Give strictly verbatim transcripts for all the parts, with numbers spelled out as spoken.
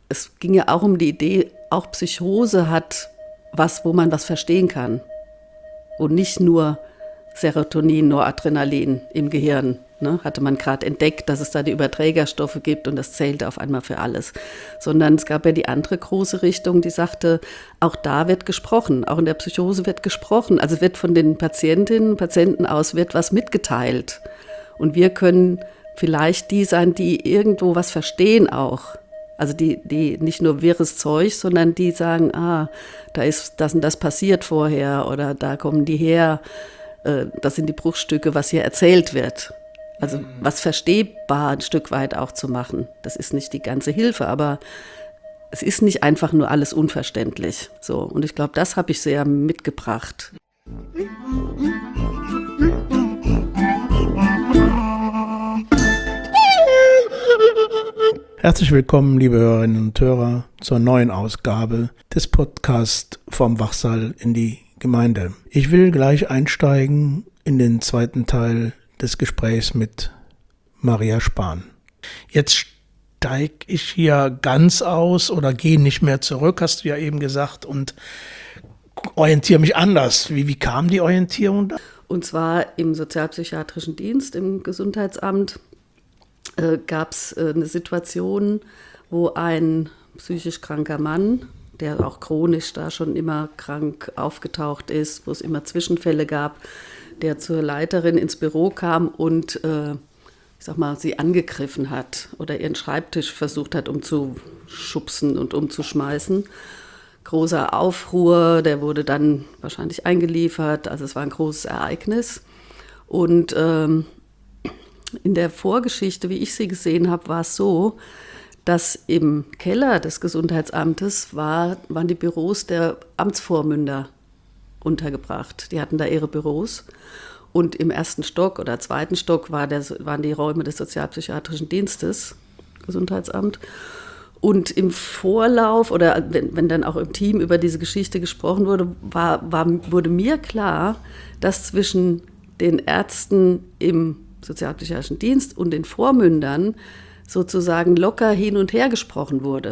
es ging ja auch um die Idee, auch Psychose hat was, wo man was verstehen kann. Und nicht nur Serotonin, Noradrenalin im Gehirn. Ne? Hatte man gerade entdeckt, dass es da die Überträgerstoffe gibt und das zählte auf einmal für alles. Sondern es gab ja die andere große Richtung, die sagte, auch da wird gesprochen, auch in der Psychose wird gesprochen. Also wird von den Patientinnen und Patienten aus wird was mitgeteilt. Und wir können vielleicht die sein, die irgendwo was verstehen auch. Also die, die nicht nur wirres Zeug, sondern die sagen, ah, da ist das und das passiert vorher oder da kommen die her, äh, das sind die Bruchstücke, was hier erzählt wird. Also was verstehbar ein Stück weit auch zu machen. Das ist nicht die ganze Hilfe, aber es ist nicht einfach nur alles unverständlich. So, und ich glaube, das habe ich sehr mitgebracht. Herzlich willkommen, liebe Hörerinnen und Hörer, zur neuen Ausgabe des Podcasts vom Wachsaal in die Gemeinde. Ich will gleich einsteigen in den zweiten Teil des Gesprächs mit Maria Spahn. Jetzt steige ich hier ganz aus oder gehe nicht mehr zurück, hast du ja eben gesagt, und orientiere mich anders. Wie, wie kam die Orientierung da? Und zwar im sozialpsychiatrischen Dienst, im Gesundheitsamt, äh, gab es äh, eine Situation, wo ein psychisch kranker Mann, der auch chronisch da schon immer krank aufgetaucht ist, wo es immer Zwischenfälle gab, der zur Leiterin ins Büro kam und, äh, ich sag mal, sie angegriffen hat oder ihren Schreibtisch versucht hat, umzuschubsen und umzuschmeißen. Großer Aufruhr, der wurde dann wahrscheinlich eingeliefert, also es war ein großes Ereignis. Und ähm, in der Vorgeschichte, wie ich sie gesehen habe, war es so, dass im Keller des Gesundheitsamtes war, waren die Büros der Amtsvormünder untergebracht. Die hatten da ihre Büros. Und im ersten Stock oder zweiten Stock war der, waren die Räume des sozialpsychiatrischen Dienstes, Gesundheitsamt. Und im Vorlauf oder wenn, wenn dann auch im Team über diese Geschichte gesprochen wurde, war, war, wurde mir klar, dass zwischen den Ärzten im sozialpsychiatrischen Dienst und den Vormündern sozusagen locker hin und her gesprochen wurde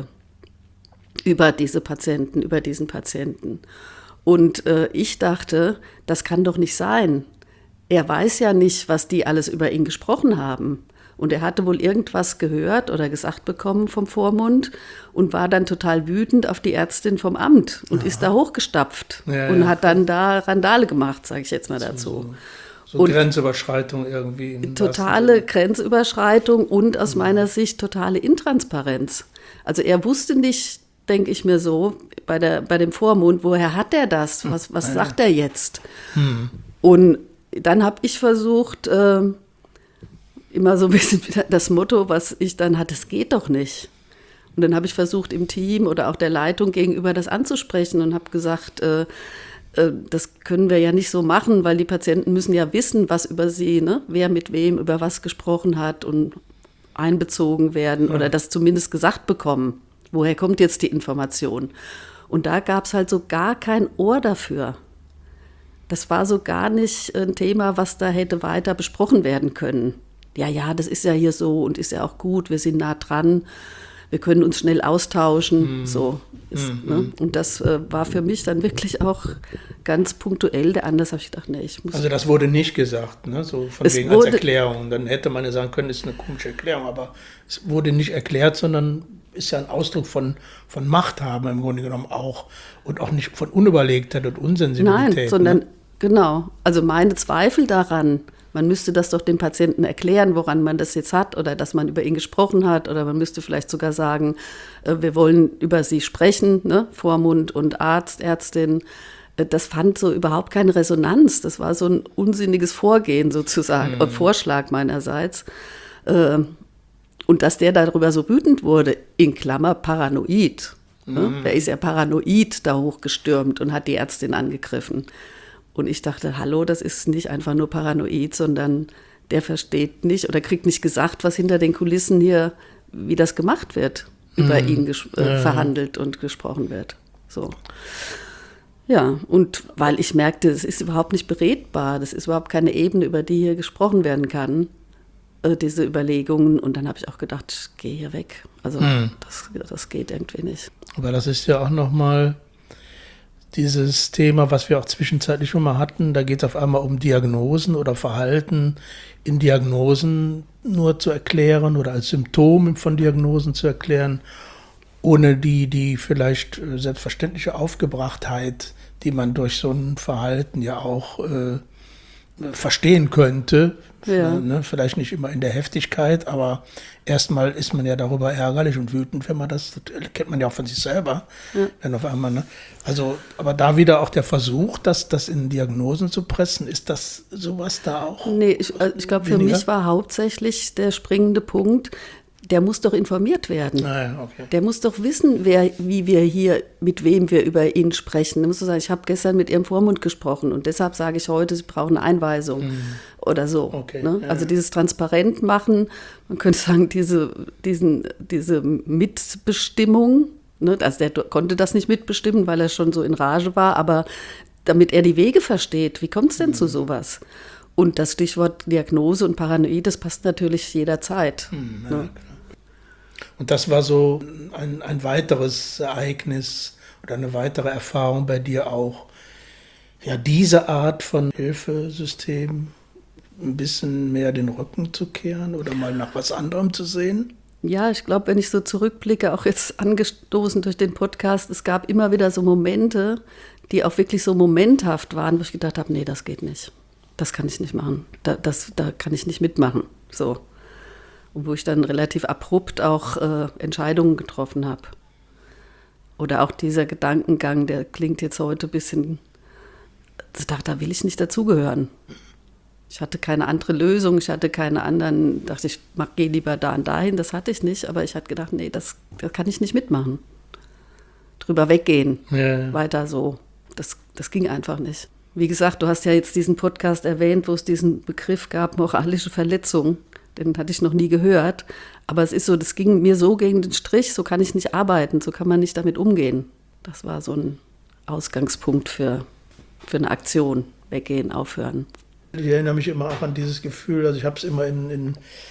über diese Patienten, über diesen Patienten. Und äh, ich dachte, das kann doch nicht sein. Er weiß ja nicht, was die alles über ihn gesprochen haben. Und er hatte wohl irgendwas gehört oder gesagt bekommen vom Vormund und war dann total wütend auf die Ärztin vom Amt und Aha. ist da hochgestapft ja, und ja. hat dann da Randale gemacht, sage ich jetzt mal dazu. So, so Grenzüberschreitung irgendwie. Totale Grenzüberschreitung und aus mhm. meiner Sicht totale Intransparenz. Also er wusste nicht, denke ich mir so, bei, der, bei dem Vormund, woher hat er das? Was, was ja. sagt er jetzt? Mhm. Und dann habe ich versucht, äh, immer so ein bisschen das Motto, was ich dann hatte, es geht doch nicht. Und dann habe ich versucht, im Team oder auch der Leitung gegenüber das anzusprechen und habe gesagt, äh, äh, das können wir ja nicht so machen, weil die Patienten müssen ja wissen, was über sie, ne? Wer mit wem über was gesprochen hat und einbezogen werden ja. oder das zumindest gesagt bekommen. Woher kommt jetzt die Information? Und da gab es halt so gar kein Ohr dafür. Das war so gar nicht ein Thema, was da hätte weiter besprochen werden können. Ja, ja, das ist ja hier so und ist ja auch gut, wir sind nah dran, wir können uns schnell austauschen, mm. so. Ist, mm. ne? Und das äh, war für mich dann wirklich auch ganz punktuell. Der anders habe ich gedacht, nee, ich muss... Also das wurde nicht gesagt, ne? So von wegen als Erklärung. Dann hätte man ja sagen können, das ist eine komische Erklärung, aber es wurde nicht erklärt, sondern ist ja ein Ausdruck von, von Machthaben im Grunde genommen auch und auch nicht von Unüberlegtheit und Unsensibilität. Nein, sondern, ne? genau, also meine Zweifel daran, man müsste das doch dem Patienten erklären, woran man das jetzt hat oder dass man über ihn gesprochen hat oder man müsste vielleicht sogar sagen, äh, wir wollen über sie sprechen, ne? Vormund und Arzt, Ärztin. Äh, das fand so überhaupt keine Resonanz. Das war so ein unsinniges Vorgehen sozusagen, mhm. äh, Vorschlag meinerseits. Äh, und dass der darüber so wütend wurde, in Klammer paranoid. Mhm. Ne? Der ist ja paranoid da hochgestürmt und hat die Ärztin angegriffen. Und ich dachte, hallo, das ist nicht einfach nur paranoid, sondern der versteht nicht oder kriegt nicht gesagt, was hinter den Kulissen hier, wie das gemacht wird, mhm. über ihn ges- äh, ja. verhandelt und gesprochen wird. So. Ja, und weil ich merkte, es ist überhaupt nicht beredbar, das ist überhaupt keine Ebene, über die hier gesprochen werden kann, äh, diese Überlegungen. Und dann habe ich auch gedacht, ich gehe hier weg. Also mhm. das, das geht irgendwie nicht. Aber das ist ja auch nochmal dieses Thema, was wir auch zwischenzeitlich schon mal hatten. Da geht es auf einmal um Diagnosen oder Verhalten in Diagnosen nur zu erklären oder als Symptom von Diagnosen zu erklären, ohne die, die vielleicht selbstverständliche Aufgebrachtheit, die man durch so ein Verhalten ja auch äh, verstehen könnte. Ja. Ne, vielleicht nicht immer in der Heftigkeit, aber erstmal ist man ja darüber ärgerlich und wütend, wenn man das, das kennt man ja auch von sich selber. Ja. Dann auf einmal, ne? Also, aber da wieder auch der Versuch, das, das in Diagnosen zu pressen, ist das sowas da auch? Nee, ich, also ich glaube, für mich war hauptsächlich der springende Punkt, der muss doch informiert werden. Ah ja, okay. Der muss doch wissen, wer, wie wir hier, mit wem wir über ihn sprechen. Da musst du sagen, ich habe gestern mit ihrem Vormund gesprochen und deshalb sage ich heute, sie brauchen eine Einweisung mhm. oder so. Okay, ne? ja. Also dieses transparent machen, man könnte sagen, diese, diesen, diese Mitbestimmung, ne? Also der konnte das nicht mitbestimmen, weil er schon so in Rage war, aber damit er die Wege versteht, wie kommt es denn mhm. zu sowas? Und das Stichwort Diagnose und Paranoid, das passt natürlich jederzeit. Mhm, ja, ne? Und das war so ein, ein weiteres Ereignis oder eine weitere Erfahrung bei dir auch, ja, diese Art von Hilfesystem ein bisschen mehr den Rücken zu kehren oder mal nach was anderem zu sehen? Ja, ich glaube, wenn ich so zurückblicke, auch jetzt angestoßen durch den Podcast, es gab immer wieder so Momente, die auch wirklich so momenthaft waren, wo ich gedacht habe, nee, das geht nicht. Das kann ich nicht machen. Da, das, da kann ich nicht mitmachen. So. Und wo ich dann relativ abrupt auch äh, Entscheidungen getroffen habe. Oder auch dieser Gedankengang, der klingt jetzt heute ein bisschen, ich dachte, da will ich nicht dazugehören. Ich hatte keine andere Lösung, ich hatte keine anderen, dachte ich, gehe lieber da und dahin, das hatte ich nicht, aber ich hatte gedacht, nee, das, das kann ich nicht mitmachen. Drüber weggehen, ja, ja. Weiter so, das, das ging einfach nicht. Wie gesagt, du hast ja jetzt diesen Podcast erwähnt, wo es diesen Begriff gab, moralische Verletzung. Den hatte ich noch nie gehört. Aber es ist so, das ging mir so gegen den Strich, so kann ich nicht arbeiten, so kann man nicht damit umgehen. Das war so ein Ausgangspunkt für, für eine Aktion. Weggehen, aufhören. Ich erinnere mich immer auch an dieses Gefühl, also ich habe es immer in, in,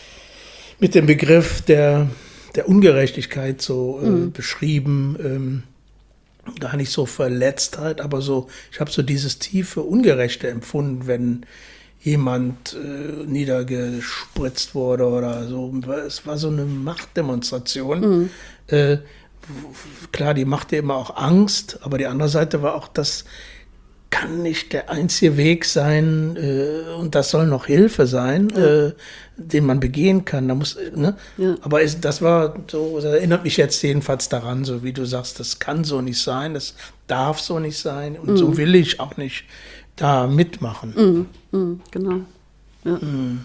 mit dem Begriff der, der Ungerechtigkeit so äh, mhm. beschrieben. Ähm, gar nicht so Verletztheit, aber so, ich habe so dieses tiefe Ungerechte empfunden, wenn jemand äh, niedergespritzt wurde oder so. Es war so eine Machtdemonstration. Mhm. Äh, klar, die machte immer auch Angst, aber die andere Seite war auch, das kann nicht der einzige Weg sein äh, und das soll noch Hilfe sein, ja. äh, den man begehen kann. Da muss, ne? Ja. Aber es, das war so, das erinnert mich jetzt jedenfalls daran, so wie du sagst, das kann so nicht sein, das darf so nicht sein und mhm. so will ich auch nicht da mitmachen. Mhm. Mhm. Genau. Ja. Mhm.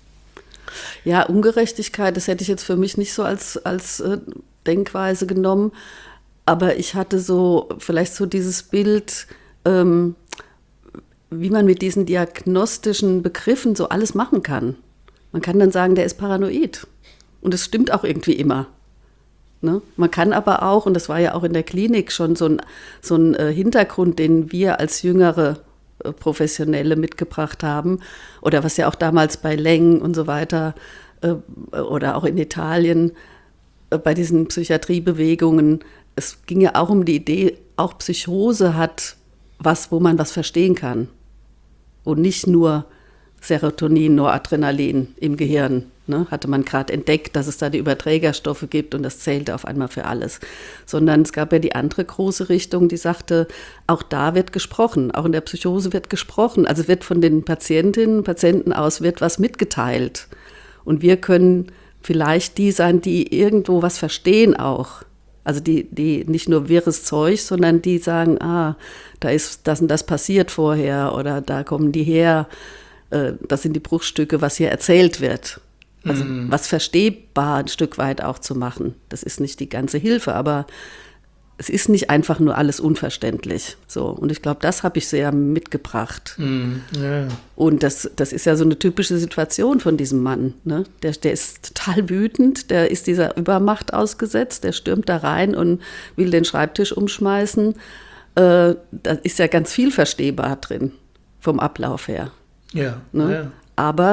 Ja, Ungerechtigkeit, das hätte ich jetzt für mich nicht so als, als äh, Denkweise genommen, aber ich hatte so vielleicht so dieses Bild, ähm, wie man mit diesen diagnostischen Begriffen so alles machen kann. Man kann dann sagen, der ist paranoid. Und das stimmt auch irgendwie immer. Ne? Man kann aber auch, und das war ja auch in der Klinik schon so ein, so ein äh, Hintergrund, den wir als jüngere äh, Professionelle mitgebracht haben, oder was ja auch damals bei Leng und so weiter, äh, oder auch in Italien, äh, bei diesen Psychiatriebewegungen, es ging ja auch um die Idee, auch Psychose hat was, wo man was verstehen kann. Und nicht nur Serotonin, Noradrenalin im Gehirn. Ne? Hatte man gerade entdeckt, dass es da die Überträgerstoffe gibt und das zählte auf einmal für alles. Sondern es gab ja die andere große Richtung, die sagte, auch da wird gesprochen, auch in der Psychose wird gesprochen. Also wird von den Patientinnen und Patienten aus wird was mitgeteilt. Und wir können vielleicht die sein, die irgendwo was verstehen auch. Also die, die nicht nur wirres Zeug, sondern die sagen, ah, da ist das und das passiert vorher oder da kommen die her, äh, das sind die Bruchstücke, was hier erzählt wird. Also mhm. was verstehbar ein Stück weit auch zu machen. Das ist nicht die ganze Hilfe, aber es ist nicht einfach nur alles unverständlich. So. Und ich glaube, das habe ich sehr mitgebracht. Mm, yeah. Und das, das ist ja so eine typische Situation von diesem Mann. Ne? Der, der ist total wütend, der ist dieser Übermacht ausgesetzt, der stürmt da rein und will den Schreibtisch umschmeißen. Äh, da ist ja ganz viel verstehbar drin, vom Ablauf her. Ja, ne? yeah. Aber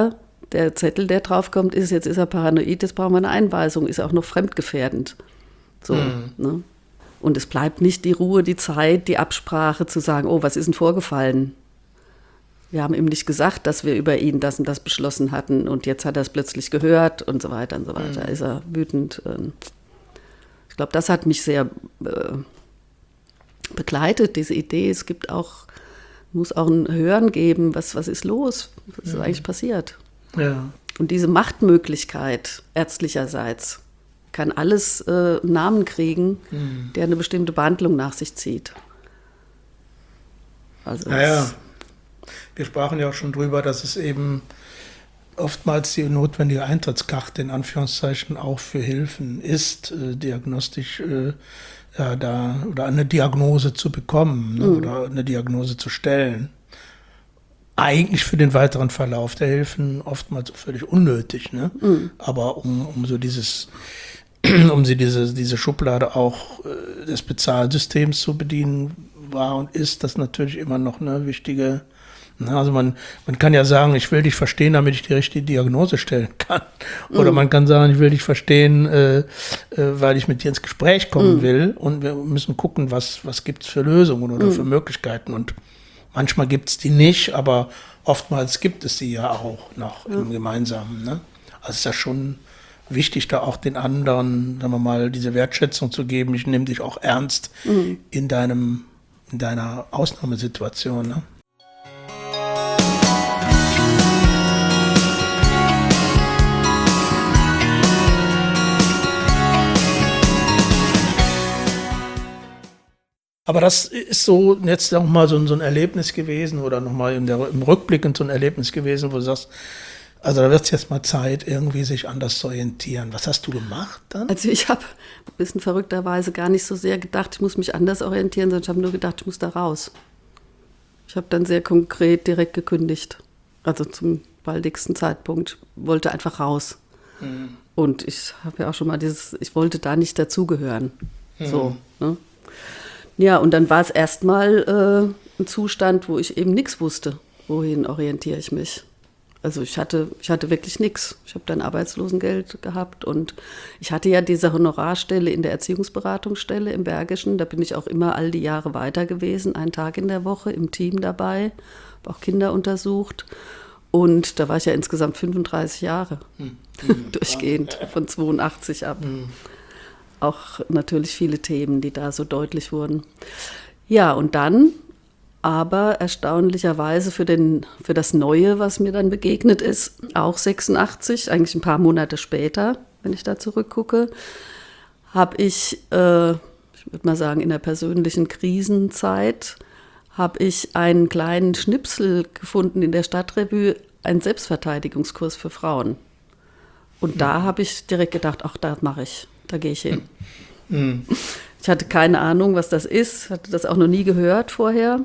der Zettel, der draufkommt, ist, jetzt ist er paranoid, jetzt brauchen wir eine Einweisung, ist auch noch fremdgefährdend. So, mhm. ne? Und es bleibt nicht die Ruhe, die Zeit, die Absprache zu sagen, oh, was ist denn vorgefallen? Wir haben ihm nicht gesagt, dass wir über ihn das und das beschlossen hatten und jetzt hat er es plötzlich gehört und so weiter und so weiter. Mhm. Ist er wütend. Ich glaube, das hat mich sehr äh, begleitet, diese Idee. Es gibt auch, muss auch ein Hören geben, was, was ist los, was ist mhm. eigentlich passiert. Ja. Und diese Machtmöglichkeit ärztlicherseits kann alles äh, einen Namen kriegen, mhm. der eine bestimmte Behandlung nach sich zieht. Also naja, wir sprachen ja auch schon drüber, dass es eben oftmals die notwendige Eintrittskarte in Anführungszeichen auch für Hilfen ist, äh, diagnostisch äh, ja, da oder eine Diagnose zu bekommen, ne, mhm. oder eine Diagnose zu stellen. Eigentlich für den weiteren Verlauf der Hilfen oftmals völlig unnötig, ne? Mhm. Aber um, um so dieses, um sie diese, diese Schublade auch äh, des Bezahlsystems zu bedienen, war und ist das natürlich immer noch eine wichtige. Also man, man kann ja sagen, ich will dich verstehen, damit ich die richtige Diagnose stellen kann. Oder mm. man kann sagen, ich will dich verstehen, äh, äh, weil ich mit dir ins Gespräch kommen mm. will. Und wir müssen gucken, was, was gibt es für Lösungen oder mm. für Möglichkeiten. Und manchmal gibt es die nicht, aber oftmals gibt es sie ja auch noch ja. im Gemeinsamen. Ne? Also es ist ja schon wichtig, da auch den anderen, sagen wir mal, diese Wertschätzung zu geben. Ich nehme dich auch ernst mm. in deinem, in deiner Ausnahmesituation. Ne? Aber das ist so jetzt nochmal so, so ein Erlebnis gewesen oder nochmal im Rückblick so ein Erlebnis gewesen, wo du sagst, also da wird es jetzt mal Zeit, irgendwie sich anders zu orientieren. Was hast du gemacht dann? Also ich habe ein bisschen verrückterweise gar nicht so sehr gedacht, ich muss mich anders orientieren, sondern ich habe nur gedacht, ich muss da raus. Ich habe dann sehr konkret direkt gekündigt, also zum baldigsten Zeitpunkt, wollte einfach raus. Mhm. Und ich habe ja auch schon mal dieses, ich wollte da nicht dazugehören. Mhm. So, ne? Ja, und dann war es erstmal äh, ein Zustand, wo ich eben nichts wusste, wohin orientiere ich mich. Also ich hatte, ich hatte wirklich nichts. Ich habe dann Arbeitslosengeld gehabt und ich hatte ja diese Honorarstelle in der Erziehungsberatungsstelle im Bergischen. Da bin ich auch immer all die Jahre weiter gewesen, einen Tag in der Woche im Team dabei, habe auch Kinder untersucht. Und da war ich ja insgesamt fünfunddreißig Jahre hm. durchgehend, von zweiundachtzig ab. Hm. Auch natürlich viele Themen, die da so deutlich wurden. Ja, und dann, aber erstaunlicherweise für, den, für das Neue, was mir dann begegnet ist, auch sechsundachtzig, eigentlich ein paar Monate später, wenn ich da zurückgucke, habe ich, äh, ich würde mal sagen, in der persönlichen Krisenzeit, habe ich einen kleinen Schnipsel gefunden in der Stadtrevue, einen Selbstverteidigungskurs für Frauen. Und mhm. da habe ich direkt gedacht, ach, da mache ich. Da gehe ich hin. Mhm. Ich hatte keine Ahnung, was das ist, hatte das auch noch nie gehört vorher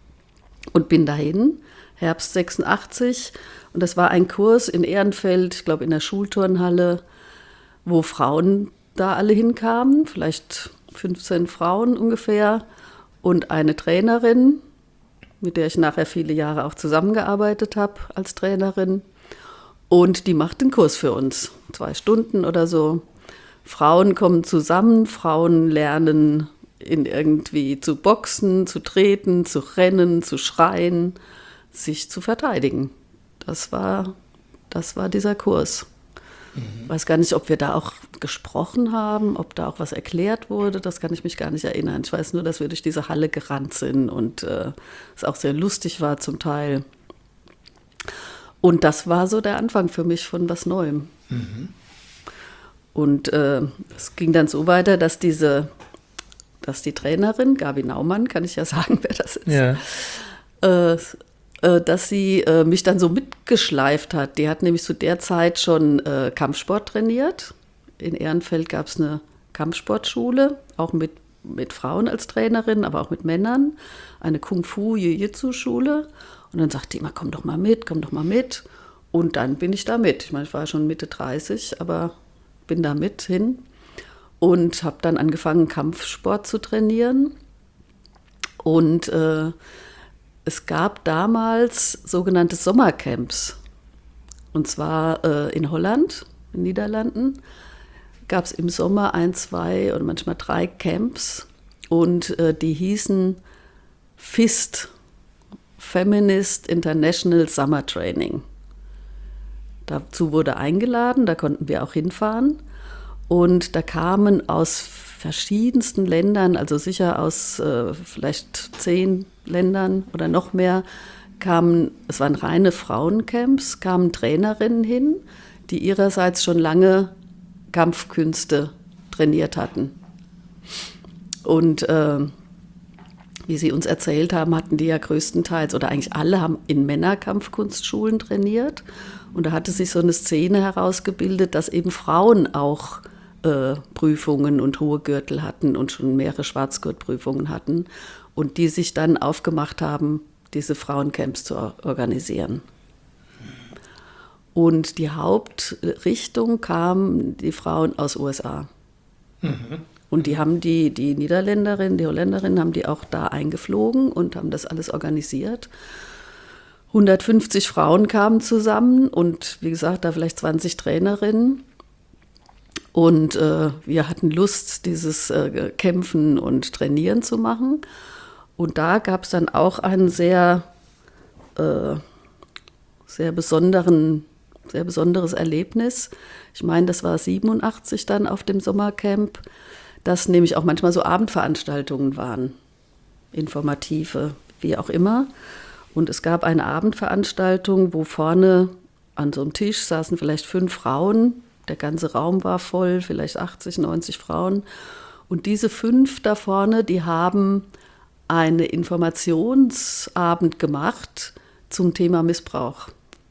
und bin dahin, Herbst sechsundachtzig. Und das war ein Kurs in Ehrenfeld, ich glaube in der Schulturnhalle, wo Frauen da alle hinkamen, vielleicht fünfzehn Frauen ungefähr und eine Trainerin, mit der ich nachher viele Jahre auch zusammengearbeitet habe als Trainerin. Und die macht den Kurs für uns, zwei Stunden oder so. Frauen kommen zusammen, Frauen lernen in irgendwie zu boxen, zu treten, zu rennen, zu schreien, sich zu verteidigen. Das war, das war dieser Kurs. Mhm. Ich weiß gar nicht, ob wir da auch gesprochen haben, ob da auch was erklärt wurde, das kann ich mich gar nicht erinnern. Ich weiß nur, dass wir durch diese Halle gerannt sind und äh, es auch sehr lustig war zum Teil. Und das war so der Anfang für mich von was Neuem. Mhm. Und äh, es ging dann so weiter, dass diese, dass die Trainerin, Gabi Naumann, kann ich ja sagen, wer das ist, ja. äh, äh, dass sie äh, mich dann so mitgeschleift hat. Die hat nämlich zu der Zeit schon äh, Kampfsport trainiert. In Ehrenfeld gab es eine Kampfsportschule, auch mit, mit Frauen als Trainerin, aber auch mit Männern. Eine Kung-Fu-Jiu-Jitsu-Schule. Und dann sagte die immer, komm doch mal mit, komm doch mal mit. Und dann bin ich da mit. Ich meine, ich war schon Mitte dreißig, aber bin da mit hin und habe dann angefangen, Kampfsport zu trainieren. Und äh, es gab damals sogenannte Sommercamps. Und zwar äh, in Holland, in den Niederlanden, gab es im Sommer ein, zwei oder manchmal drei Camps und äh, die hießen F I S T, Feminist International Summer Training. Dazu wurde eingeladen, da konnten wir auch hinfahren und da kamen aus verschiedensten Ländern, also sicher aus äh, vielleicht zehn Ländern oder noch mehr, kamen, es waren reine Frauencamps, kamen Trainerinnen hin, die ihrerseits schon lange Kampfkünste trainiert hatten. Und äh, wie sie uns erzählt haben, hatten die ja größtenteils, oder eigentlich alle haben in Männerkampfkunstschulen trainiert. Und da hatte sich so eine Szene herausgebildet, dass eben Frauen auch äh, Prüfungen und hohe Gürtel hatten und schon mehrere Schwarzgurtprüfungen hatten. Und die sich dann aufgemacht haben, diese Frauencamps zu organisieren. Und die Hauptrichtung kamen die Frauen aus U S A. Mhm. Und die haben die, die Niederländerinnen, die Holländerinnen haben die auch da eingeflogen und haben das alles organisiert. hundertfünfzig Frauen kamen zusammen und wie gesagt, da vielleicht zwanzig Trainerinnen. Und äh, wir hatten Lust, dieses äh, Kämpfen und Trainieren zu machen. Und da gab es dann auch einen sehr, äh, sehr besonderen, sehr besonderes Erlebnis. Ich meine, das war siebenundachtzig dann auf dem Sommercamp, dass nämlich auch manchmal so Abendveranstaltungen waren, informative, wie auch immer. Und es gab eine Abendveranstaltung, wo vorne an so einem Tisch saßen vielleicht fünf Frauen, der ganze Raum war voll, vielleicht achtzig, neunzig Frauen. Und diese fünf da vorne, die haben einen Informationsabend gemacht zum Thema Missbrauch.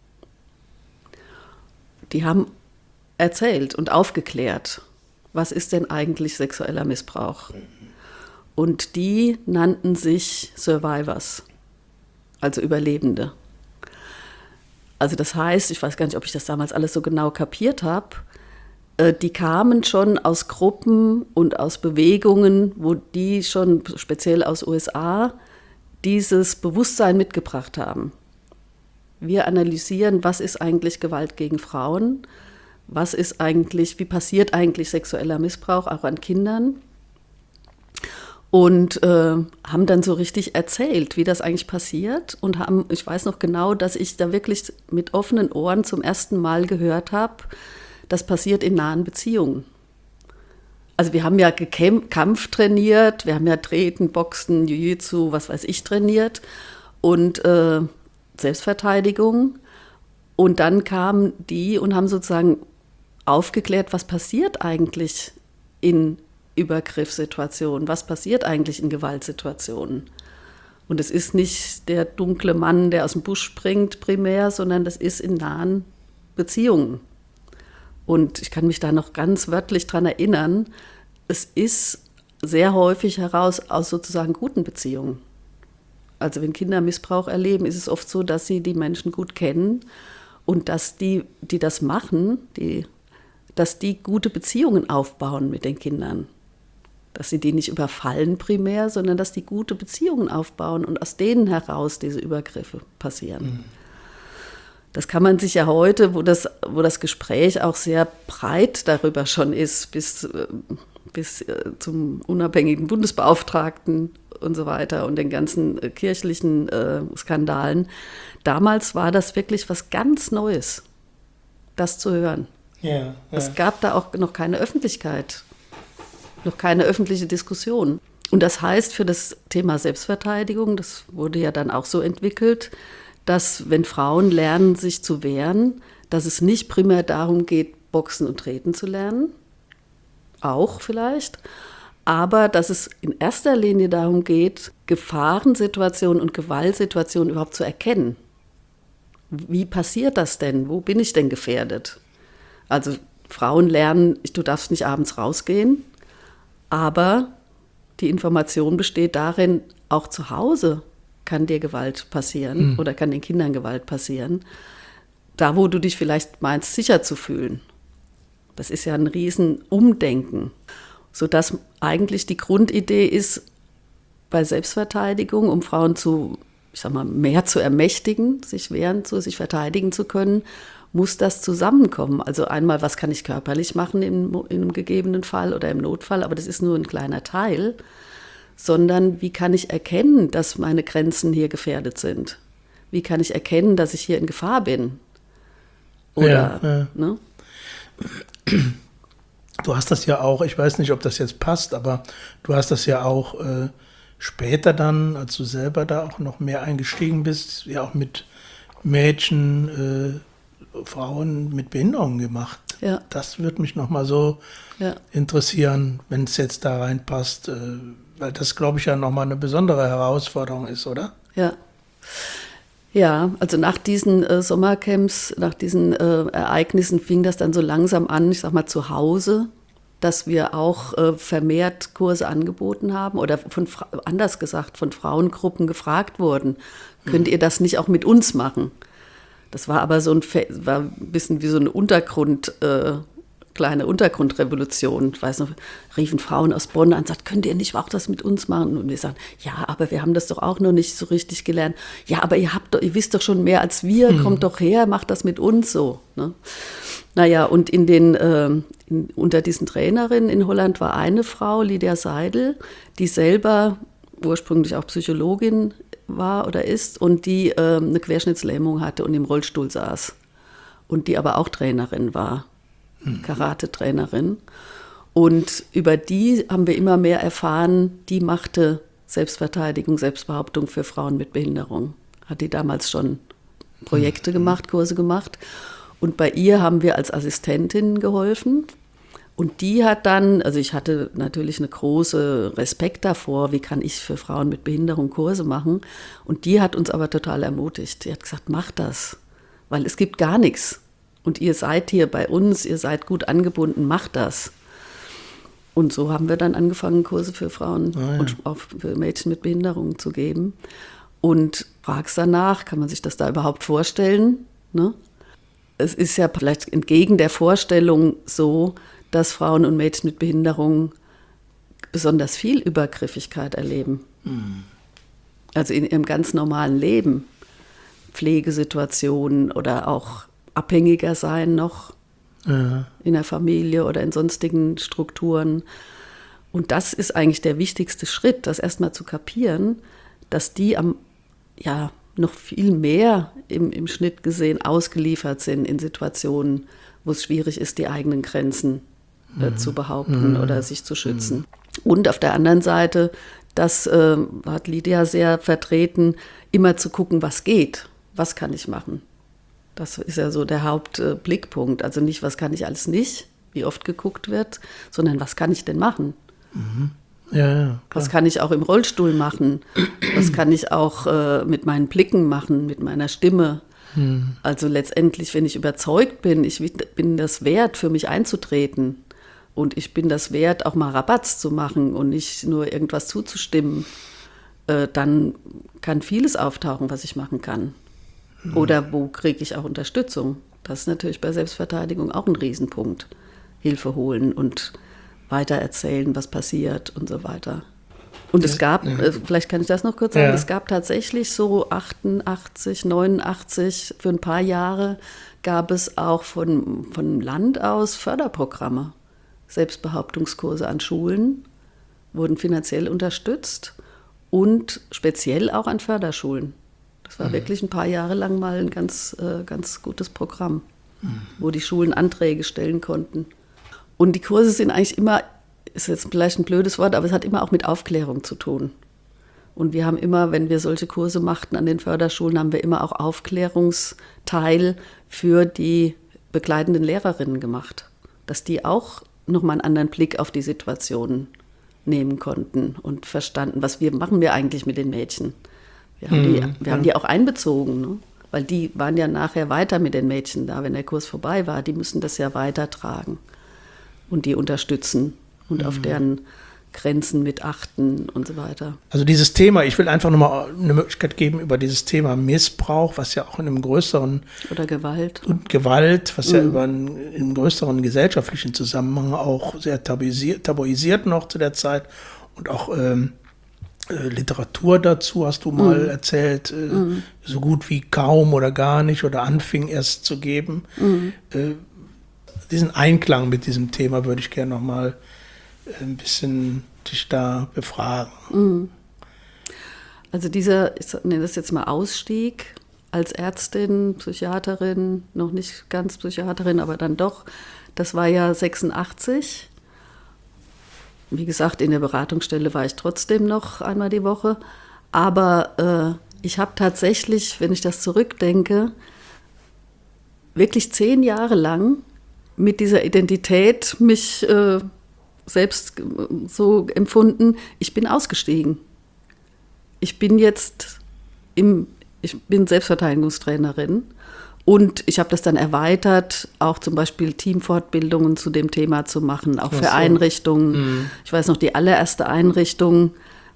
Die haben erzählt und aufgeklärt, was ist denn eigentlich sexueller Missbrauch? Und die nannten sich Survivors, also Überlebende. Also das heißt, ich weiß gar nicht, ob ich das damals alles so genau kapiert habe, äh, die kamen schon aus Gruppen und aus Bewegungen, wo die schon speziell aus U S A dieses Bewusstsein mitgebracht haben. Wir analysieren, was ist eigentlich Gewalt gegen Frauen, was ist eigentlich, wie passiert eigentlich sexueller Missbrauch auch an Kindern und äh, haben dann so richtig erzählt, wie das eigentlich passiert und haben, ich weiß noch genau, dass ich da wirklich mit offenen Ohren zum ersten Mal gehört habe, das passiert in nahen Beziehungen. Also wir haben ja gekämpft, Kampf trainiert, wir haben ja Treten, Boxen, Jiu-Jitsu, was weiß ich trainiert und äh, Selbstverteidigung. Und dann kamen die und haben sozusagen aufgeklärt, was passiert eigentlich in Übergriffssituationen, was passiert eigentlich in Gewaltsituationen. Und es ist nicht der dunkle Mann, der aus dem Busch springt primär, sondern das ist in nahen Beziehungen. Und ich kann mich da noch ganz wörtlich dran erinnern, es ist sehr häufig heraus aus sozusagen guten Beziehungen. Also wenn Kinder Missbrauch erleben, ist es oft so, dass sie die Menschen gut kennen und dass die, die das machen, die, dass die gute Beziehungen aufbauen mit den Kindern. Dass sie die nicht überfallen primär, sondern dass die gute Beziehungen aufbauen und aus denen heraus diese Übergriffe passieren. Mhm. Das kann man sich ja heute, wo das, wo das Gespräch auch sehr breit darüber schon ist, bis, bis zum unabhängigen Bundesbeauftragten und so weiter und den ganzen kirchlichen äh, Skandalen. Damals war das wirklich was ganz Neues, das zu hören. Ja, ja. Es gab da auch noch keine Öffentlichkeit, noch keine öffentliche Diskussion. Und das heißt für das Thema Selbstverteidigung, das wurde ja dann auch so entwickelt, dass wenn Frauen lernen, sich zu wehren, dass es nicht primär darum geht, Boxen und Treten zu lernen, auch vielleicht, aber dass es in erster Linie darum geht, Gefahrensituationen und Gewaltsituationen überhaupt zu erkennen. Wie passiert das denn? Wo bin ich denn gefährdet? Also Frauen lernen, du darfst nicht abends rausgehen, aber die Information besteht darin, auch zu Hause kann dir Gewalt passieren mhm. oder kann den Kindern Gewalt passieren. Da, wo du dich vielleicht meinst, sicher zu fühlen. Das ist ja ein riesen Umdenken, sodass eigentlich die Grundidee ist, bei Selbstverteidigung, um Frauen zu, ich sag mal, mehr zu ermächtigen, sich wehren zu, sich verteidigen zu können muss das zusammenkommen. Also einmal, was kann ich körperlich machen in, in einem gegebenen Fall oder im Notfall, aber das ist nur ein kleiner Teil, sondern wie kann ich erkennen, dass meine Grenzen hier gefährdet sind? Wie kann ich erkennen, dass ich hier in Gefahr bin? Oder, ja, ja. Ne? Du hast das ja auch, ich weiß nicht, ob das jetzt passt, aber du hast das ja auch äh, später dann, als du selber da auch noch mehr eingestiegen bist, ja auch mit Mädchen, äh, Frauen mit Behinderungen gemacht. Ja. Das würde mich nochmal so ja. interessieren, wenn es jetzt da reinpasst, äh, weil das, glaube ich, ja nochmal eine besondere Herausforderung ist, oder? Ja. Ja, also nach diesen äh, Sommercamps, nach diesen äh, Ereignissen fing das dann so langsam an, ich sag mal zu Hause, dass wir auch äh, vermehrt Kurse angeboten haben oder von anders gesagt von Frauengruppen gefragt wurden, könnt mhm. ihr das nicht auch mit uns machen? Das war aber so ein, war ein bisschen wie so eine Untergrund, äh, kleine Untergrundrevolution. Ich weiß noch, riefen Frauen aus Bonn an und sagten, könnt ihr nicht auch das mit uns machen? Und wir sagen, ja, aber wir haben das doch auch noch nicht so richtig gelernt. Ja, aber ihr habt doch, ihr wisst doch schon mehr als wir, mhm. kommt doch her, macht das mit uns so. Ne? Naja, und in den, äh, in, unter diesen Trainerinnen in Holland war eine Frau, Lydia Seidel, die selber ursprünglich auch Psychologin war oder ist und die äh, eine Querschnittslähmung hatte und im Rollstuhl saß. Und die aber auch Trainerin war. Karate-Trainerin. Und über die haben wir immer mehr erfahren, die machte Selbstverteidigung, Selbstbehauptung für Frauen mit Behinderung. Hat die damals schon Projekte gemacht, Kurse gemacht. Und bei ihr haben wir als Assistentin geholfen. Und die hat dann, also ich hatte natürlich eine große Respekt davor, wie kann ich für Frauen mit Behinderung Kurse machen. Und die hat uns aber total ermutigt. Die hat gesagt, mach das, weil es gibt gar nichts. Und ihr seid hier bei uns, ihr seid gut angebunden, macht das. Und so haben wir dann angefangen, Kurse für Frauen ah, ja. und auch für Mädchen mit Behinderungen zu geben. Und fragst danach, kann man sich das da überhaupt vorstellen? Ne? Es ist ja vielleicht entgegen der Vorstellung so, dass Frauen und Mädchen mit Behinderungen besonders viel Übergriffigkeit erleben. Mhm. Also in ihrem ganz normalen Leben. Pflegesituationen oder auch abhängiger sein noch ja. in der Familie oder in sonstigen Strukturen. Und das ist eigentlich der wichtigste Schritt, das erstmal zu kapieren, dass die am, ja, noch viel mehr im, im Schnitt gesehen ausgeliefert sind in Situationen, wo es schwierig ist, die eigenen Grenzen äh, mhm. zu behaupten mhm. oder sich zu schützen. Mhm. Und auf der anderen Seite, das äh, hat Lydia sehr vertreten, immer zu gucken, was geht, was kann ich machen. Das ist ja so der Hauptblickpunkt. Also nicht, was kann ich alles nicht, wie oft geguckt wird, sondern was kann ich denn machen? Mhm. Ja, ja, was kann ich auch im Rollstuhl machen? Was kann ich auch äh, mit meinen Blicken machen, mit meiner Stimme? Mhm. Also letztendlich, wenn ich überzeugt bin, ich bin das wert, für mich einzutreten und ich bin das wert, auch mal Rabatz zu machen und nicht nur irgendwas zuzustimmen, äh, dann kann vieles auftauchen, was ich machen kann. Oder wo kriege ich auch Unterstützung? Das ist natürlich bei Selbstverteidigung auch ein Riesenpunkt. Hilfe holen und weitererzählen, was passiert und so weiter. Und es gab, ja. vielleicht kann ich das noch kurz sagen, ja. es gab tatsächlich so achtundachtzig, neunundachtzig, für ein paar Jahre gab es auch von, von Land aus Förderprogramme. Selbstbehauptungskurse an Schulen wurden finanziell unterstützt und speziell auch an Förderschulen. Das war mhm. wirklich ein paar Jahre lang mal ein ganz, äh, ganz gutes Programm, mhm. wo die Schulen Anträge stellen konnten. Und die Kurse sind eigentlich immer, ist jetzt vielleicht ein blödes Wort, aber es hat immer auch mit Aufklärung zu tun. Und wir haben immer, wenn wir solche Kurse machten an den Förderschulen, haben wir immer auch Aufklärungsteil für die begleitenden Lehrerinnen gemacht, dass die auch nochmal einen anderen Blick auf die Situation nehmen konnten und verstanden, was wir machen wir eigentlich mit den Mädchen. Wir haben, die, wir haben die auch einbezogen, ne? Weil die waren ja nachher weiter mit den Mädchen da, wenn der Kurs vorbei war. Die müssen das ja weitertragen und die unterstützen und mhm. auf deren Grenzen mit achten und so weiter. Also dieses Thema, ich will einfach nochmal eine Möglichkeit geben über dieses Thema Missbrauch, was ja auch in einem größeren... Oder Gewalt. Und Gewalt, was mhm. ja über einen, in einem größeren gesellschaftlichen Zusammenhang auch sehr tabuisiert, tabuisiert noch zu der Zeit und auch... Ähm, äh, Literatur dazu, hast du mal mhm. erzählt, äh, mhm. so gut wie kaum oder gar nicht oder anfing erst zu geben. Mhm. Äh, diesen Einklang mit diesem Thema würde ich gerne nochmal ein bisschen dich da befragen. Mhm. Also dieser, ich nenne das jetzt mal Ausstieg als Ärztin, Psychiaterin, noch nicht ganz Psychiaterin, aber dann doch, das war ja sechsundachtzig. Wie gesagt, in der Beratungsstelle war ich trotzdem noch einmal die Woche. Aber äh, ich habe tatsächlich, wenn ich das zurückdenke, wirklich zehn Jahre lang mit dieser Identität mich äh, selbst so empfunden, ich bin ausgestiegen. Ich bin jetzt im, ich bin Selbstverteidigungstrainerin und ich habe das dann erweitert, auch zum Beispiel Teamfortbildungen zu dem Thema zu machen, auch für so. Einrichtungen. Mhm. Ich weiß noch, die allererste Einrichtung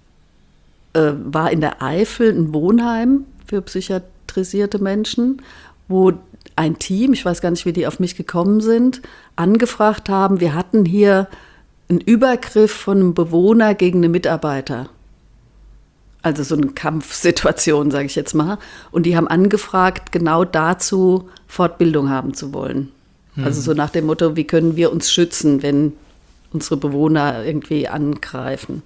äh, war in der Eifel, ein Wohnheim für psychiatrisierte Menschen, wo ein Team, ich weiß gar nicht, wie die auf mich gekommen sind, angefragt haben, wir hatten hier einen Übergriff von einem Bewohner gegen einen Mitarbeiter. Also so eine Kampfsituation, sage ich jetzt mal. Und die haben angefragt, genau dazu Fortbildung haben zu wollen. Mhm. Also so nach dem Motto, wie können wir uns schützen, wenn unsere Bewohner irgendwie angreifen.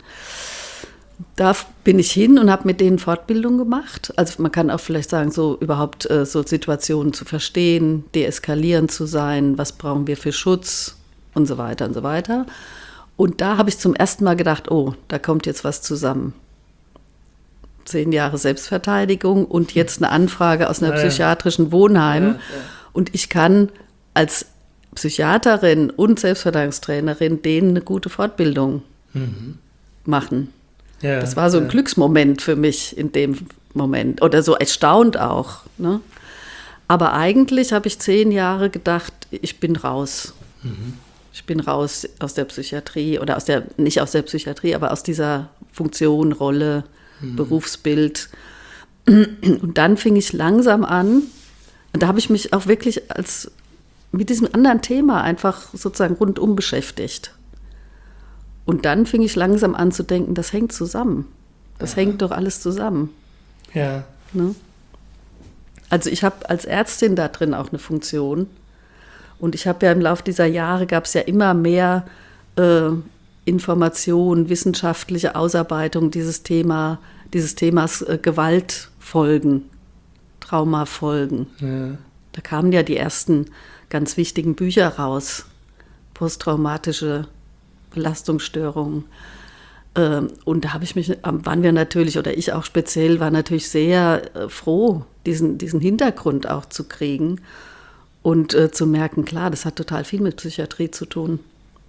Da bin ich hin und habe mit denen Fortbildung gemacht. Also man kann auch vielleicht sagen, so überhaupt äh, so Situationen zu verstehen, deeskalierend zu sein, was brauchen wir für Schutz und so weiter und so weiter. Und da habe ich zum ersten Mal gedacht, oh, da kommt jetzt was zusammen. Zehn Jahre Selbstverteidigung und jetzt eine Anfrage aus einer ja, psychiatrischen Wohnheim. Ja, ja. Und ich kann als Psychiaterin und Selbstverteidigungstrainerin denen eine gute Fortbildung mhm. machen. Ja, das war so ein ja. Glücksmoment für mich in dem Moment. Oder so erstaunt auch. Ne? Aber eigentlich habe ich zehn Jahre gedacht, ich bin raus. Mhm. Ich bin raus aus der Psychiatrie oder aus der, nicht aus der Psychiatrie, aber aus dieser Funktion, Rolle, mhm. Berufsbild. Und dann fing ich langsam an, und da habe ich mich auch wirklich als mit diesem anderen Thema einfach sozusagen rundum beschäftigt. Und dann fing ich langsam an zu denken, das hängt zusammen. Das ja. hängt doch alles zusammen. Ja. Ne? Also ich habe als Ärztin da drin auch eine Funktion. Und ich habe ja im Laufe dieser Jahre, gab es ja immer mehr äh, Informationen, wissenschaftliche Ausarbeitung dieses Thema, dieses Themas äh, Gewaltfolgen, Traumafolgen. Ja. Da kamen ja die ersten ganz wichtigen Bücher raus. Posttraumatische Belastungsstörungen. Ähm, und da habe ich mich, waren wir natürlich, oder ich auch speziell, war natürlich sehr äh, froh, diesen, diesen Hintergrund auch zu kriegen. Und äh, zu merken, klar, das hat total viel mit Psychiatrie zu tun.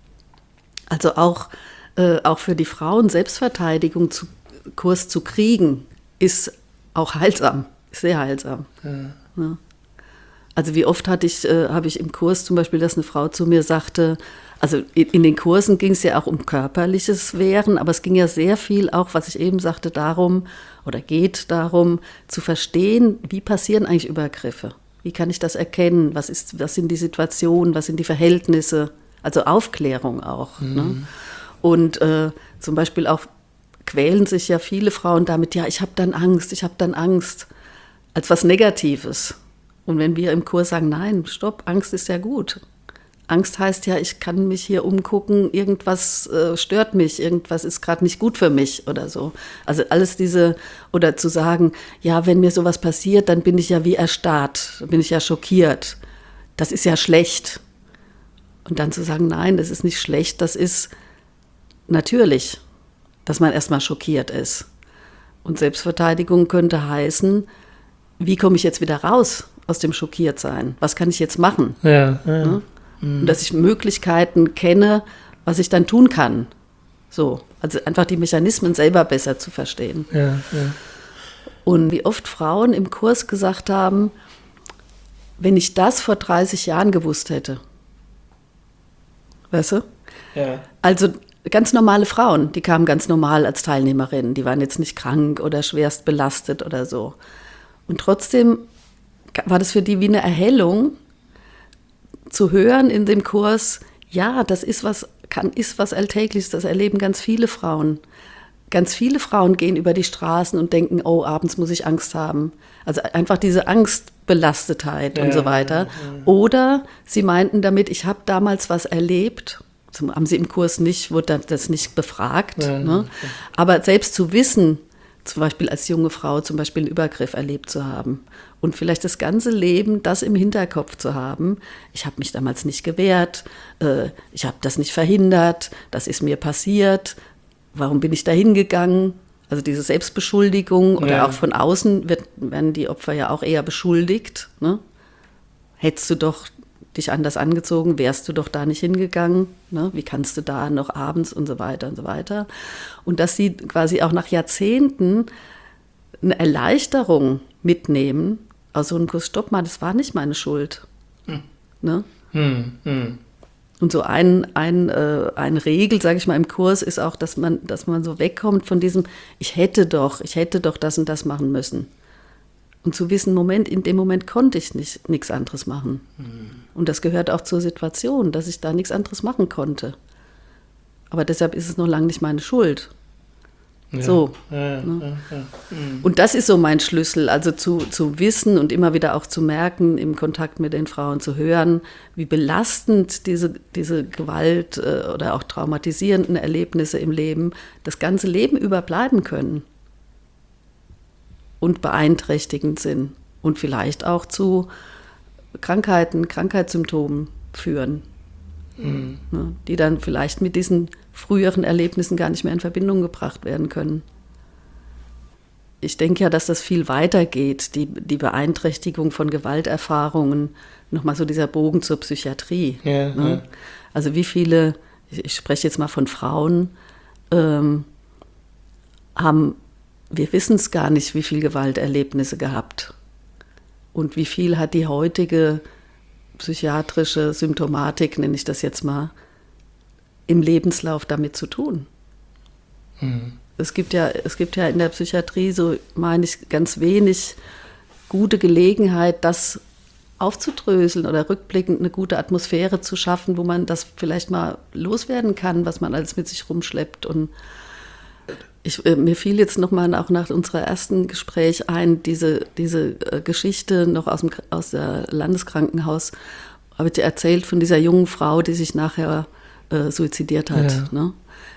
Also auch, äh, auch für die Frauen Selbstverteidigung zu, Kurs zu kriegen, ist auch heilsam, sehr heilsam. Ja. Ja. Also wie oft hatte ich, äh, habe ich im Kurs zum Beispiel, dass eine Frau zu mir sagte, also in, in den Kursen ging es ja auch um körperliches Wehren, aber es ging ja sehr viel auch, was ich eben sagte, darum, oder geht darum, zu verstehen, wie passieren eigentlich Übergriffe. Wie kann ich das erkennen? Was ist, was sind die Situationen? Was sind die Verhältnisse? Also Aufklärung auch. Mhm. Ne? Und äh, zum Beispiel auch quälen sich ja viele Frauen damit, ja, ich habe dann Angst, ich habe dann Angst, als was Negatives. Und wenn wir im Kurs sagen, nein, stopp, Angst ist ja gut. Angst heißt ja, ich kann mich hier umgucken, irgendwas äh, stört mich, irgendwas ist gerade nicht gut für mich oder so. Also alles diese, oder zu sagen, ja, wenn mir sowas passiert, dann bin ich ja wie erstarrt, bin ich ja schockiert. Das ist ja schlecht. Und dann zu sagen, nein, das ist nicht schlecht, das ist natürlich, dass man erstmal schockiert ist. Und Selbstverteidigung könnte heißen, wie komme ich jetzt wieder raus aus dem Schockiertsein? Was kann ich jetzt machen? Ja, ja. Ne? Und dass ich Möglichkeiten kenne, was ich dann tun kann. So, also einfach die Mechanismen selber besser zu verstehen. Ja, ja. Und wie oft Frauen im Kurs gesagt haben, wenn ich das vor dreißig Jahren gewusst hätte. Weißt du? Ja. Also ganz normale Frauen, die kamen ganz normal als Teilnehmerinnen. Die waren jetzt nicht krank oder schwerst belastet oder so. Und trotzdem war das für die wie eine Erhellung, zu hören in dem Kurs, ja, das ist was, kann, ist was Alltägliches, das erleben ganz viele Frauen. ganz viele Frauen gehen über die Straßen und denken, oh, abends muss ich Angst haben. Also einfach diese Angstbelastetheit ja, und so weiter. Ja, ja. Oder sie meinten damit, ich habe damals was erlebt. So haben sie im Kurs nicht, wurde das nicht befragt. Ja, ne? Ja. Aber selbst zu wissen, zum Beispiel als junge Frau zum Beispiel einen Übergriff erlebt zu haben und vielleicht das ganze Leben das im Hinterkopf zu haben, ich habe mich damals nicht gewehrt, äh, ich habe das nicht verhindert, das ist mir passiert, warum bin ich da hingegangen? Also diese Selbstbeschuldigung oder ja. auch von außen wird, werden die Opfer ja auch eher beschuldigt. Ne? Hättest du doch dich anders angezogen, wärst du doch da nicht hingegangen. Ne? Wie kannst du da noch abends und so weiter und so weiter. Und dass sie quasi auch nach Jahrzehnten eine Erleichterung mitnehmen, aus so einem Kurs, stopp mal, das war nicht meine Schuld. Hm. Ne? Hm, hm. Und so ein, ein, äh, eine Regel, sage ich mal, im Kurs ist auch, dass man, dass man so wegkommt von diesem, ich hätte doch, ich hätte doch das und das machen müssen. Und zu wissen, Moment, in dem Moment konnte ich nicht nichts anderes machen. Mhm. Und das gehört auch zur Situation, dass ich da nichts anderes machen konnte. Aber deshalb ist es noch lange nicht meine Schuld. Ja. So. Ja, ne? ja, ja. Mhm. Und das ist so mein Schlüssel, also zu, zu wissen und immer wieder auch zu merken, im Kontakt mit den Frauen zu hören, wie belastend diese, diese Gewalt äh, oder auch traumatisierenden Erlebnisse im Leben das ganze Leben über bleiben können. Und beeinträchtigend sind und vielleicht auch zu Krankheiten, Krankheitssymptomen führen, mhm. ne, die dann vielleicht mit diesen früheren Erlebnissen gar nicht mehr in Verbindung gebracht werden können. Ich denke ja, dass das viel weiter geht, die, die Beeinträchtigung von Gewalterfahrungen, nochmal so dieser Bogen zur Psychiatrie. Ja, ne? Ja. Also wie viele, ich spreche jetzt mal von Frauen, ähm, haben wir wissen es gar nicht, wie viele Gewalterlebnisse gehabt und wie viel hat die heutige psychiatrische Symptomatik, nenne ich das jetzt mal, im Lebenslauf damit zu tun. Mhm. Es gibt ja, es gibt ja in der Psychiatrie, so meine ich, ganz wenig gute Gelegenheit, das aufzudröseln oder rückblickend eine gute Atmosphäre zu schaffen, wo man das vielleicht mal loswerden kann, was man alles mit sich rumschleppt. Und Ich, äh, mir fiel jetzt nochmal auch nach unserem ersten Gespräch ein, diese, diese äh, Geschichte noch aus dem aus der Landeskrankenhaus, habe ich dir erzählt von dieser jungen Frau, die sich nachher äh, suizidiert hat. Ja. Ne?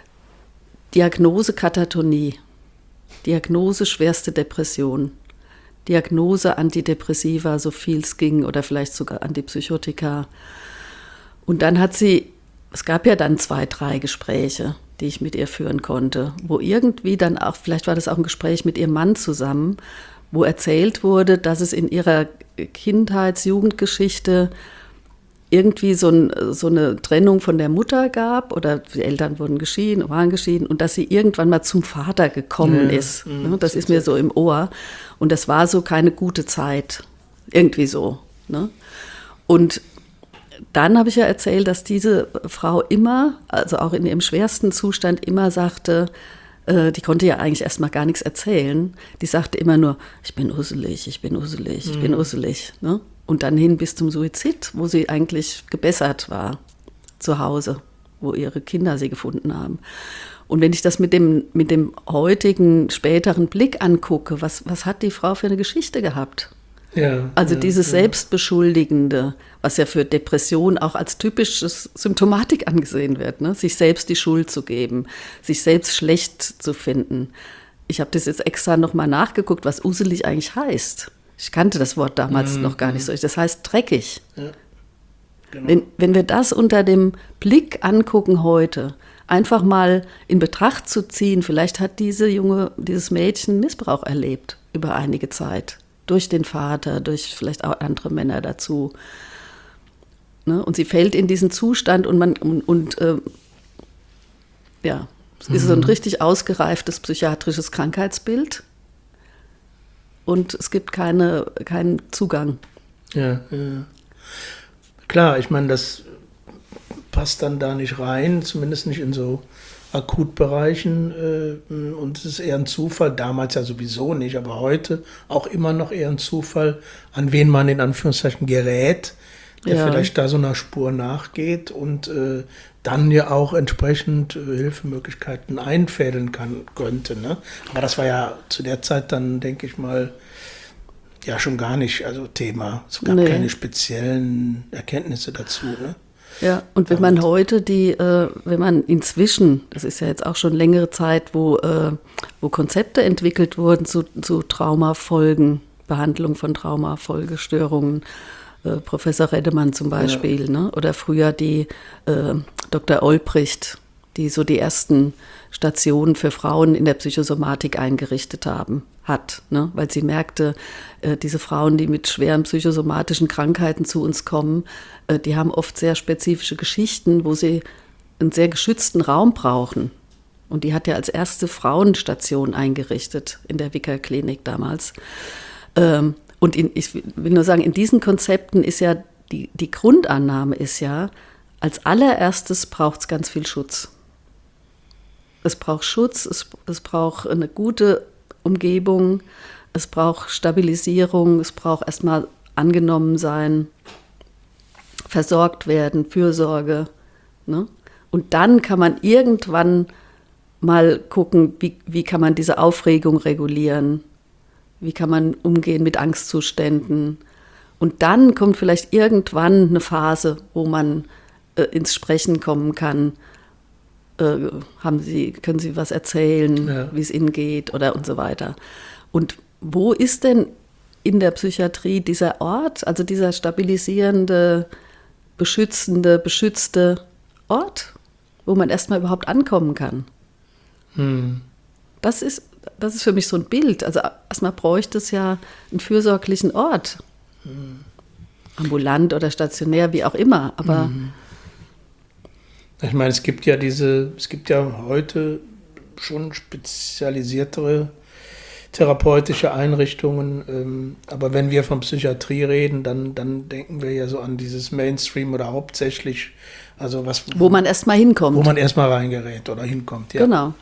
Diagnose Katatonie, Diagnose schwerste Depression, Diagnose Antidepressiva, so viel es ging, oder vielleicht sogar Antipsychotika. Und dann hat sie, es gab ja dann zwei, drei Gespräche, die ich mit ihr führen konnte, wo irgendwie dann auch, vielleicht war das auch ein Gespräch mit ihrem Mann zusammen, wo erzählt wurde, dass es in ihrer Kindheits-, Jugendgeschichte irgendwie so, ein, so eine Trennung von der Mutter gab oder die Eltern wurden geschieden, waren geschieden und dass sie irgendwann mal zum Vater gekommen ja, ist. Ja, das ist mir so im Ohr. Und das war so keine gute Zeit. Irgendwie so. Ne? Und dann habe ich ja erzählt, dass diese Frau immer, also auch in ihrem schwersten Zustand, immer sagte, äh, die konnte ja eigentlich erstmal gar nichts erzählen, die sagte immer nur, ich bin usselig, ich bin usselig, ich mhm. bin usselig. Ne? Und dann hin bis zum Suizid, wo sie eigentlich gebessert war, zu Hause, wo ihre Kinder sie gefunden haben. Und wenn ich das mit dem, mit dem heutigen, späteren Blick angucke, was, was hat die Frau für eine Geschichte gehabt? Ja, also ja, dieses ja. Selbstbeschuldigende, was ja für Depression auch als typisches Symptomatik angesehen wird, ne? Sich selbst die Schuld zu geben, sich selbst schlecht zu finden. Ich habe das jetzt extra nochmal nachgeguckt, was uselig eigentlich heißt. Ich kannte das Wort damals mhm. noch gar nicht so. Das heißt dreckig. Ja, genau. Wenn, wenn wir das unter dem Blick angucken heute, einfach mal in Betracht zu ziehen, vielleicht hat diese junge, dieses Mädchen Missbrauch erlebt über einige Zeit. Durch den Vater, durch vielleicht auch andere Männer dazu. Ne? Und sie fällt in diesen Zustand und man und, und äh, ja, es mhm. ist so ein richtig ausgereiftes psychiatrisches Krankheitsbild. Und es gibt keine, keinen Zugang. Ja, ja. Klar, ich meine, das passt dann da nicht rein, zumindest nicht in so Akutbereichen. Äh, und es ist eher ein Zufall, damals ja sowieso nicht, aber heute auch immer noch eher ein Zufall, an wen man in Anführungszeichen gerät, der ja. vielleicht da so einer Spur nachgeht und äh, dann ja auch entsprechend äh, Hilfemöglichkeiten einfädeln kann, könnte. Ne? Aber das war ja zu der Zeit dann, denke ich mal, ja schon gar nicht also Thema. Es gab nee. keine speziellen Erkenntnisse dazu. Ne? Ja, und wenn man heute die, äh, wenn man inzwischen, das ist ja jetzt auch schon längere Zeit, wo, äh, wo Konzepte entwickelt wurden zu, zu Traumafolgen, Behandlung von Traumafolgestörungen, äh, Professor Reddemann zum Beispiel, ja. ne? Oder früher die äh, Doktor Olbricht, die so die ersten Stationen für Frauen in der Psychosomatik eingerichtet haben, hat, ne? Weil sie merkte, äh, diese Frauen, die mit schweren psychosomatischen Krankheiten zu uns kommen, äh, die haben oft sehr spezifische Geschichten, wo sie einen sehr geschützten Raum brauchen. Und die hat ja als erste Frauenstation eingerichtet in der Wicker-Klinik damals. Ähm, und in, ich will nur sagen, in diesen Konzepten ist ja, die, die Grundannahme ist ja, als allererstes braucht es ganz viel Schutz. Es braucht Schutz, es, es braucht eine gute Umgebung, es braucht Stabilisierung, es braucht erstmal angenommen sein, versorgt werden, Fürsorge. Ne? Und dann kann man irgendwann mal gucken, wie, wie kann man diese Aufregung regulieren, wie kann man umgehen mit Angstzuständen. Und dann kommt vielleicht irgendwann eine Phase, wo man äh, ins Sprechen kommen kann. Äh, haben Sie, können Sie was erzählen, ja. wie es Ihnen geht oder und so weiter. Und wo ist denn in der Psychiatrie dieser Ort, also dieser stabilisierende, beschützende, beschützte Ort, wo man erstmal überhaupt ankommen kann? Hm. Das ist, das ist für mich so ein Bild. Also erstmal bräuchte es ja einen fürsorglichen Ort. Hm. Ambulant oder stationär, wie auch immer. Aber hm. Ich meine, es gibt ja diese, es gibt ja heute schon spezialisiertere therapeutische Einrichtungen, ähm, aber wenn wir von Psychiatrie reden, dann, dann denken wir ja so an dieses Mainstream oder hauptsächlich, also was... Wo man erstmal hinkommt. Wo man erstmal reingerät oder hinkommt, ja. Genau.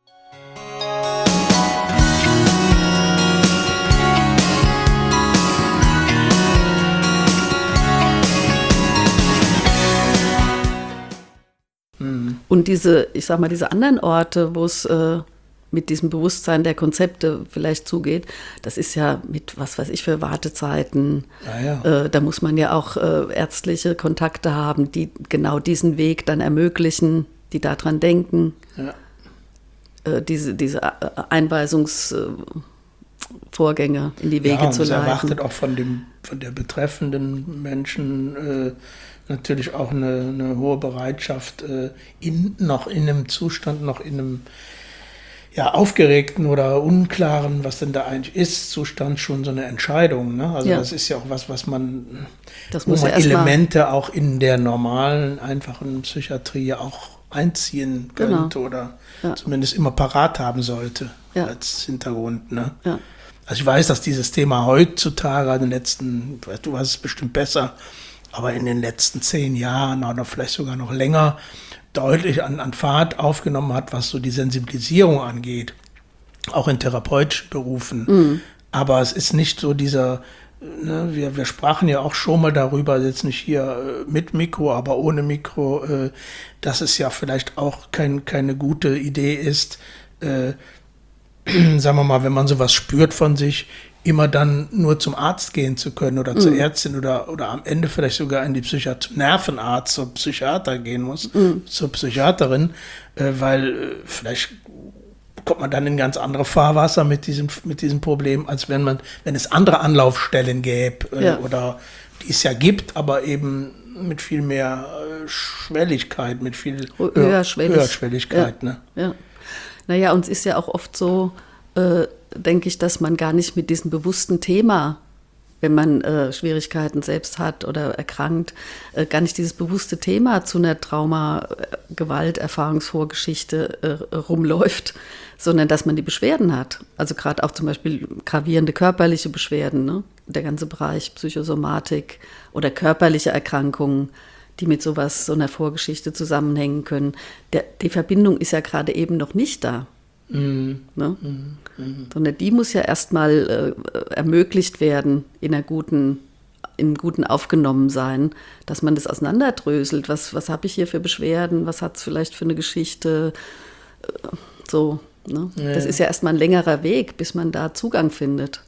Und diese, ich sag mal, diese anderen Orte, wo es äh, mit diesem Bewusstsein der Konzepte vielleicht zugeht, das ist ja mit, was weiß ich, für Wartezeiten. Ja, ja. Äh, da muss man ja auch äh, ärztliche Kontakte haben, die genau diesen Weg dann ermöglichen, die daran denken, ja. äh, diese, diese Einweisungsvorgänge in die Wege ja, und zu leiten. leiten. Das erwartet auch von dem, von der betreffenden Menschen äh, natürlich auch eine, eine hohe Bereitschaft, äh, in, noch in einem Zustand, noch in einem ja, aufgeregten oder unklaren, was denn da eigentlich ist, Zustand schon so eine Entscheidung. Ne? Also ja. das ist ja auch was, was man, das wo muss man ja Elemente auch in der normalen, einfachen Psychiatrie auch einziehen könnte genau. oder ja. zumindest immer parat haben sollte ja. als Hintergrund. Ne? Ja. Also ich weiß, dass dieses Thema heutzutage, in den letzten, du weißt es bestimmt besser, aber in den letzten zehn Jahren oder vielleicht sogar noch länger deutlich an, an Fahrt aufgenommen hat, was so die Sensibilisierung angeht, auch in therapeutischen Berufen. Mhm. Aber es ist nicht so dieser, ne, wir, wir sprachen ja auch schon mal darüber, jetzt nicht hier mit Mikro, aber ohne Mikro, äh, dass es ja vielleicht auch kein, keine gute Idee ist, äh, sagen wir mal, wenn man sowas spürt von sich, immer dann nur zum Arzt gehen zu können oder zur mm. Ärztin oder, oder am Ende vielleicht sogar in die Psychiat- Nervenarzt, zur Psychiater gehen muss, mm. zur Psychiaterin, äh, weil äh, vielleicht kommt man dann in ganz andere Fahrwasser mit diesem, mit diesem Problem, als wenn man, wenn es andere Anlaufstellen gäbe äh, ja. oder die es ja gibt, aber eben mit viel mehr äh, Schwelligkeit, mit viel Höherschwellig. Höherschwelligkeit. Ja. Ne? Ja. Naja, uns ist ja auch oft so, äh, denke ich, dass man gar nicht mit diesem bewussten Thema, wenn man äh, Schwierigkeiten selbst hat oder erkrankt, äh, gar nicht dieses bewusste Thema zu einer Trauma-Gewalt-Erfahrungsvorgeschichte äh, rumläuft, sondern dass man die Beschwerden hat. Also gerade auch zum Beispiel gravierende körperliche Beschwerden, ne? Der ganze Bereich Psychosomatik oder körperliche Erkrankungen, die mit sowas, so einer Vorgeschichte zusammenhängen können. Der, die Verbindung ist ja gerade eben noch nicht da. Mhm. Ne? Mhm. Mhm. Sondern die muss ja erstmal äh, ermöglicht werden in einer guten im guten Aufgenommensein, dass man das auseinanderdröselt. Was, was habe ich hier für Beschwerden? Was hat es vielleicht für eine Geschichte? So, ne? Ja. Das ist ja erstmal ein längerer Weg, bis man da Zugang findet.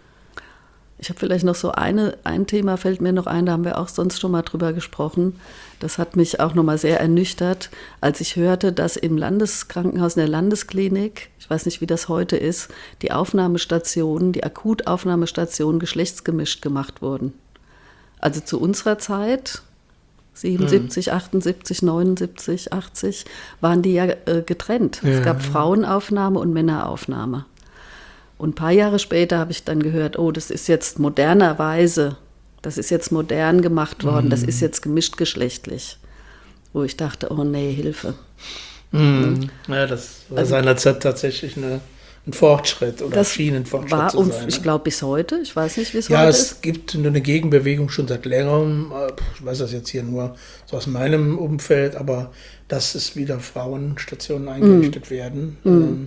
Ich habe vielleicht noch so eine, ein Thema, fällt mir noch ein, da haben wir auch sonst schon mal drüber gesprochen. Das hat mich auch nochmal sehr ernüchtert, als ich hörte, dass im Landeskrankenhaus, in der Landesklinik, ich weiß nicht, wie das heute ist, die Aufnahmestationen, die Akutaufnahmestationen geschlechtsgemischt gemacht wurden. Also zu unserer Zeit, siebenundsiebzig, mhm. achtundsiebzig, neunundsiebzig, achtzig, waren die ja äh, getrennt. Ja. Es gab Frauenaufnahme und Männeraufnahme. Und ein paar Jahre später habe ich dann gehört, oh, das ist jetzt modernerweise, das ist jetzt modern gemacht worden, mhm. das ist jetzt gemischt geschlechtlich. Wo ich dachte, oh nee, Hilfe. Mhm. Ja, das war also, seinerzeit tatsächlich eine, ein Fortschritt oder das schien ein Fortschritt war, zu sein. Und ich glaube bis heute, ich weiß nicht, wie es ja, heute es ist. Ja, es gibt eine Gegenbewegung schon seit längerem, ich weiß das jetzt hier nur so aus meinem Umfeld, aber dass es wieder Frauenstationen eingerichtet mhm. werden. Mhm. Ähm,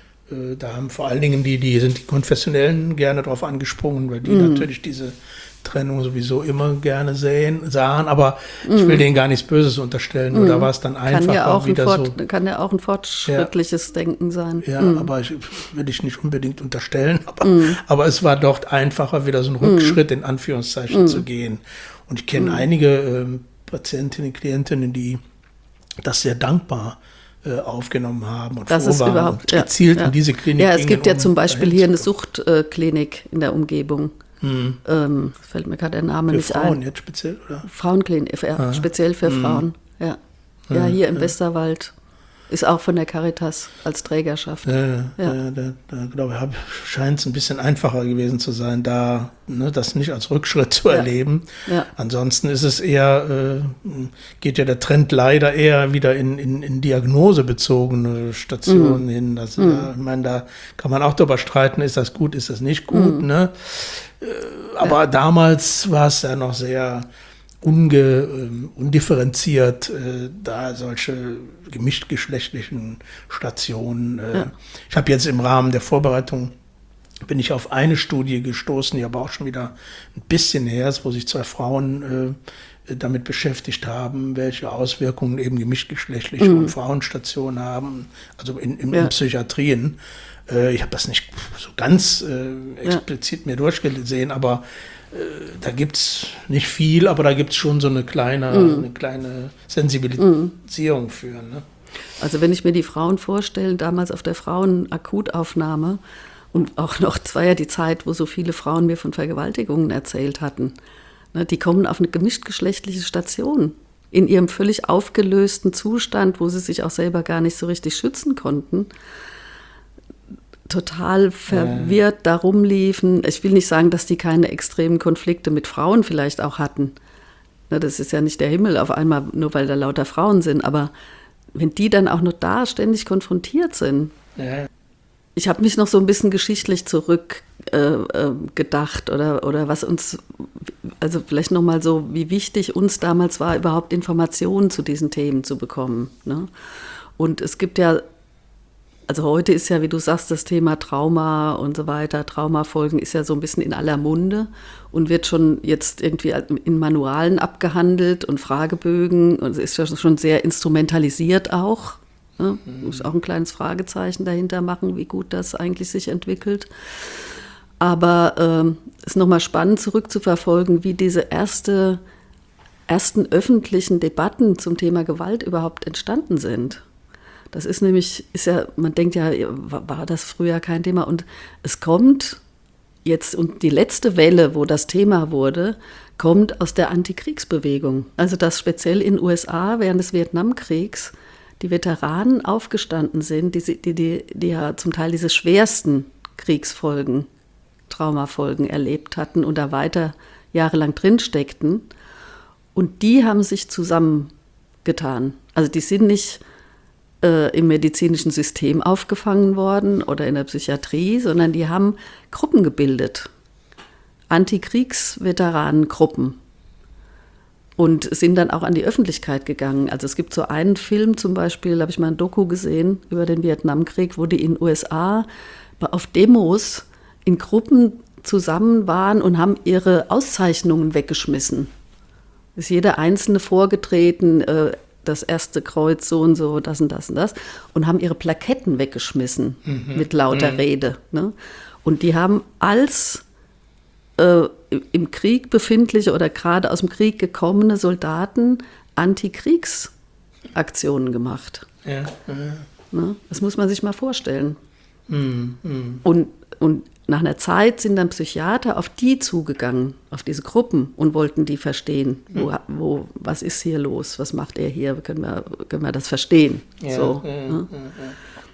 Da haben vor allen Dingen die, die sind die Konfessionellen gerne drauf angesprungen, weil die mm. natürlich diese Trennung sowieso immer gerne sehen, sahen, aber mm. ich will denen gar nichts Böses unterstellen, nur mm. da war es dann einfach kann ja auch wieder Fort, so. Kann ja auch ein fortschrittliches ja. Denken sein. Ja, mm. aber ich will ich nicht unbedingt unterstellen, aber, mm. aber es war dort einfacher, wieder so einen Rückschritt mm. in Anführungszeichen mm. zu gehen. Und ich kenne mm. einige ähm, Patientinnen, Klientinnen, die das sehr dankbar aufgenommen haben und das froh ist waren überhaupt, und gezielt ja, in diese Klinik Ja, es gibt ja um zum Beispiel hier eine Suchtklinik in der Umgebung. Hm. Ähm, fällt mir gerade der Name für nicht Frauen ein. jetzt speziell, oder? Frauenklinik, ja, ah. speziell für hm. Frauen. Ja, ja hier im ja. Westerwald. Ist auch von der Caritas als Trägerschaft. Ja, ja. ja. Da, da glaube ich, scheint es ein bisschen einfacher gewesen zu sein, da ne, das nicht als Rückschritt zu ja. erleben. Ja. Ansonsten ist es eher, äh, geht ja der Trend leider eher wieder in, in, in diagnosebezogene Stationen mhm. hin. Das, mhm. ja, ich meine, da kann man auch darüber streiten, ist das gut, ist das nicht gut. Mhm. Ne? Äh, aber ja. damals war es ja noch sehr Unge, ähm, undifferenziert, äh, da solche gemischtgeschlechtlichen Stationen. Äh, ja. Ich habe jetzt im Rahmen der Vorbereitung, bin ich auf eine Studie gestoßen, die aber auch schon wieder ein bisschen her ist, wo sich zwei Frauen äh, damit beschäftigt haben, welche Auswirkungen eben gemischtgeschlechtliche mhm. und Frauenstationen haben, also in, in, ja. in Psychiatrien. Äh, ich habe das nicht so ganz äh, explizit ja. mir durchgesehen, aber da gibt es nicht viel, aber da gibt es schon so eine kleine, mm. eine kleine Sensibilisierung mm. für. Ne? Also wenn ich mir die Frauen vorstelle, damals auf der Frauenakutaufnahme und auch noch, es war ja die Zeit, wo so viele Frauen mir von Vergewaltigungen erzählt hatten, ne, die kommen auf eine gemischtgeschlechtliche Station in ihrem völlig aufgelösten Zustand, wo sie sich auch selber gar nicht so richtig schützen konnten. Total verwirrt ja. da rumliefen. Ich will nicht sagen, dass die keine extremen Konflikte mit Frauen vielleicht auch hatten. Das ist ja nicht der Himmel auf einmal, nur weil da lauter Frauen sind. Aber wenn die dann auch noch da ständig konfrontiert sind. Ja. Ich habe mich noch so ein bisschen geschichtlich zurück äh, äh, gedacht oder, oder was uns, also vielleicht nochmal so, wie wichtig uns damals war, überhaupt Informationen zu diesen Themen zu bekommen. Ne? Und es gibt ja Also heute ist ja, wie du sagst, das Thema Trauma und so weiter, Traumafolgen ist ja so ein bisschen in aller Munde und wird schon jetzt irgendwie in Manualen abgehandelt und Fragebögen und ist ja schon sehr instrumentalisiert auch. Ne? Mhm. Muss auch ein kleines Fragezeichen dahinter machen, wie gut das eigentlich sich entwickelt. Aber ähm, es ist nochmal spannend zurückzuverfolgen, wie diese erste, ersten öffentlichen Debatten zum Thema Gewalt überhaupt entstanden sind. Das ist nämlich, ist ja, man denkt ja, war das früher kein Thema? Und es kommt jetzt, und die letzte Welle, wo das Thema wurde, kommt aus der Antikriegsbewegung. Also dass speziell in den U S A während des Vietnamkriegs die Veteranen aufgestanden sind, die, die, die, die ja zum Teil diese schwersten Kriegsfolgen, Traumafolgen erlebt hatten und da weiter jahrelang drin steckten. Und die haben sich zusammengetan. Also die sind nicht im medizinischen System aufgefangen worden oder in der Psychiatrie, sondern die haben Gruppen gebildet, Antikriegsveteranengruppen und sind dann auch an die Öffentlichkeit gegangen. Also es gibt so einen Film zum Beispiel, da habe ich mal ein Doku gesehen über den Vietnamkrieg, wo die in den U S A auf Demos in Gruppen zusammen waren und haben ihre Auszeichnungen weggeschmissen. Ist jeder Einzelne vorgetreten, äh, das erste Kreuz so und so, das und das und das, und haben ihre Plaketten weggeschmissen mhm. mit lauter mhm. Rede. Ne? Und die haben als äh, im Krieg befindliche oder gerade aus dem Krieg gekommene Soldaten Antikriegsaktionen gemacht. Ja, ja. Ne? Das muss man sich mal vorstellen. Mhm. Mhm. Und, und nach einer Zeit sind dann Psychiater auf die zugegangen, auf diese Gruppen, und wollten die verstehen, wo, wo, was ist hier los, was macht er hier, können wir, können wir das verstehen. Ja, so, ja, ne? ja, ja.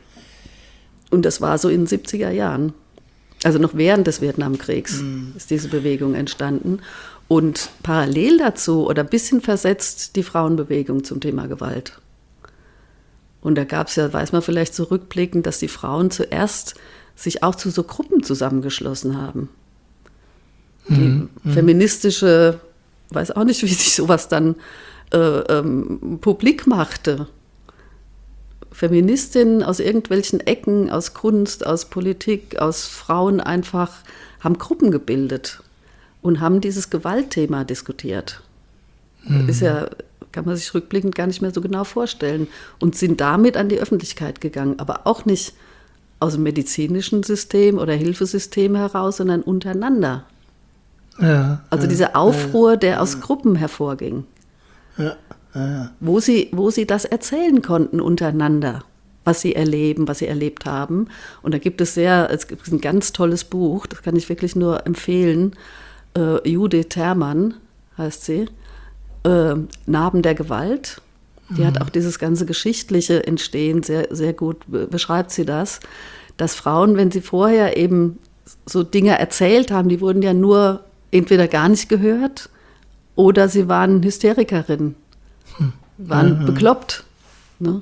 Und das war so in den siebziger Jahren. Also noch während des Vietnamkriegs mhm. ist diese Bewegung entstanden. Und parallel dazu oder ein bisschen versetzt die Frauenbewegung zum Thema Gewalt. Und da gab es ja, weiß man vielleicht zurückblickend, dass die Frauen zuerst sich auch zu so Gruppen zusammengeschlossen haben. Die mhm. feministische, weiß auch nicht, wie sich sowas dann äh, ähm, publik machte. Feministinnen aus irgendwelchen Ecken, aus Kunst, aus Politik, aus Frauen einfach, haben Gruppen gebildet und haben dieses Gewaltthema diskutiert. Mhm. Ist ja, kann man sich rückblickend gar nicht mehr so genau vorstellen. Und sind damit an die Öffentlichkeit gegangen, aber auch nicht aus dem medizinischen System oder Hilfesystem heraus, sondern untereinander. Ja, also ja, dieser Aufruhr, ja, der ja. aus Gruppen hervorging. Ja, ja, ja. Wo sie, wo sie das erzählen konnten untereinander, was sie erleben, was sie erlebt haben. Und da gibt es sehr, es gibt ein ganz tolles Buch, das kann ich wirklich nur empfehlen. Äh, Judith Termann heißt sie, äh, Narben der Gewalt. Die hat auch dieses ganze geschichtliche Entstehen sehr, sehr gut, beschreibt sie das, dass Frauen, wenn sie vorher eben so Dinge erzählt haben, die wurden ja nur entweder gar nicht gehört oder sie waren Hysterikerinnen, waren mhm. bekloppt. Ne?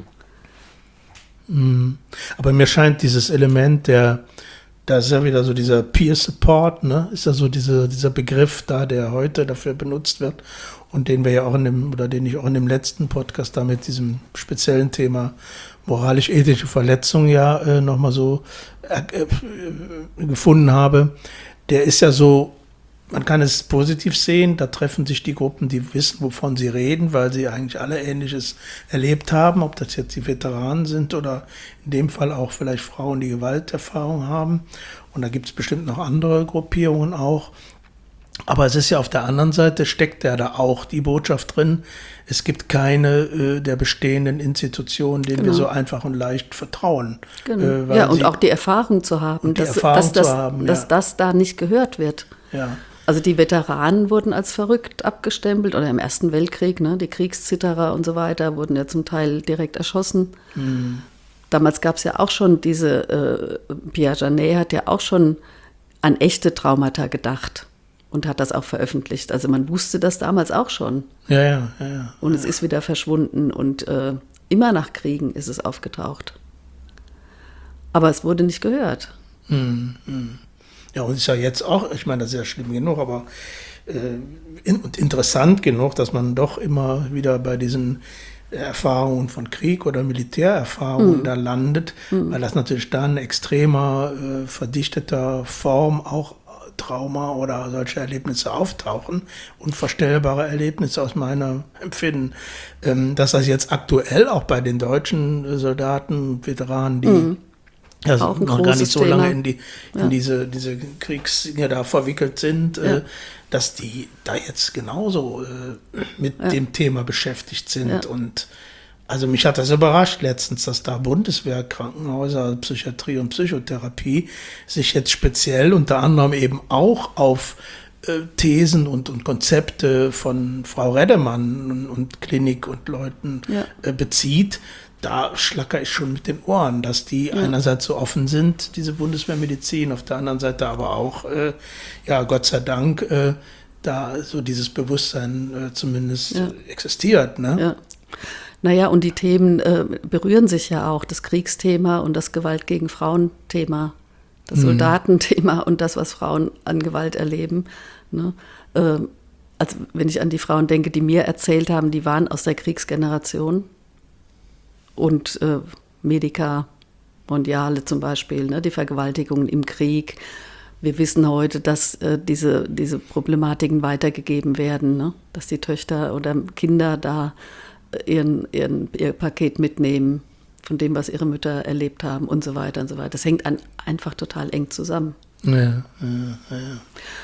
Aber mir scheint dieses Element der, da ist ja wieder so dieser Peer Support, ne? Ist ja so diese, dieser Begriff da, der heute dafür benutzt wird. Und den wir ja auch in dem, oder den ich auch in dem letzten Podcast da mit diesem speziellen Thema moralisch-ethische Verletzung ja äh, nochmal so äh, äh, gefunden habe, der ist ja so, man kann es positiv sehen, da treffen sich die Gruppen, die wissen, wovon sie reden, weil sie eigentlich alle Ähnliches erlebt haben, ob das jetzt die Veteranen sind oder in dem Fall auch vielleicht Frauen, die Gewalterfahrung haben. Und da gibt es bestimmt noch andere Gruppierungen auch. Aber es ist ja auf der anderen Seite, steckt ja da auch die Botschaft drin, es gibt keine äh, der bestehenden Institutionen, denen genau. wir so einfach und leicht vertrauen. Genau. Äh, ja, und auch die Erfahrung zu haben, dass, Erfahrung dass, das, zu haben, dass ja. das da nicht gehört wird. Ja. Also die Veteranen wurden als verrückt abgestempelt, oder im Ersten Weltkrieg, ne, die Kriegszitterer und so weiter, wurden ja zum Teil direkt erschossen. Mhm. Damals gab es ja auch schon diese, äh, Pierre Janet hat ja auch schon an echte Traumata gedacht. Und hat das auch veröffentlicht. Also man wusste das damals auch schon. Ja, ja, ja. ja und ja. es ist wieder verschwunden. Und äh, immer nach Kriegen ist es aufgetaucht. Aber es wurde nicht gehört. Hm, hm. Ja, und ist ja jetzt auch, ich meine, das ist ja schlimm genug, aber äh, in, und interessant genug, dass man doch immer wieder bei diesen Erfahrungen von Krieg oder Militärerfahrungen hm. da landet, hm. weil das natürlich dann extremer, äh, verdichteter Form auch Trauma oder solche Erlebnisse auftauchen, unvorstellbare Erlebnisse aus meinem Empfinden, ähm, dass das jetzt aktuell auch bei den deutschen Soldaten, Veteranen, die mhm. also noch gar nicht so Thema. lange in, die, in ja. diese, diese Kriegsdinge da verwickelt sind, ja. äh, dass die da jetzt genauso äh, mit ja. dem Thema beschäftigt sind. Ja. Und also mich hat das überrascht letztens, dass da Bundeswehrkrankenhäuser, Psychiatrie und Psychotherapie sich jetzt speziell unter anderem eben auch auf äh, Thesen und, und Konzepte von Frau Reddemann und, und Klinik und Leuten ja. äh, bezieht. Da schlacker ich schon mit den Ohren, dass die ja. einerseits so offen sind, diese Bundeswehrmedizin, auf der anderen Seite aber auch, äh, ja Gott sei Dank, äh, da so dieses Bewusstsein äh, zumindest ja. existiert. Ne? Ja. Naja, und die Themen äh, berühren sich ja auch, das Kriegsthema und das Gewalt gegen Frauen-Thema, das mhm. Soldatenthema und das, was Frauen an Gewalt erleben. Ne? Äh, also wenn ich an die Frauen denke, die mir erzählt haben, die waren aus der Kriegsgeneration und äh, Medica Mondiale zum Beispiel, ne? Die Vergewaltigungen im Krieg, wir wissen heute, dass äh, diese, diese Problematiken weitergegeben werden, ne? Dass die Töchter oder Kinder da ihren, ihren, ihr Paket mitnehmen von dem, was ihre Mütter erlebt haben und so weiter und so weiter. Das hängt an, einfach total eng zusammen. Ja, ja, ja.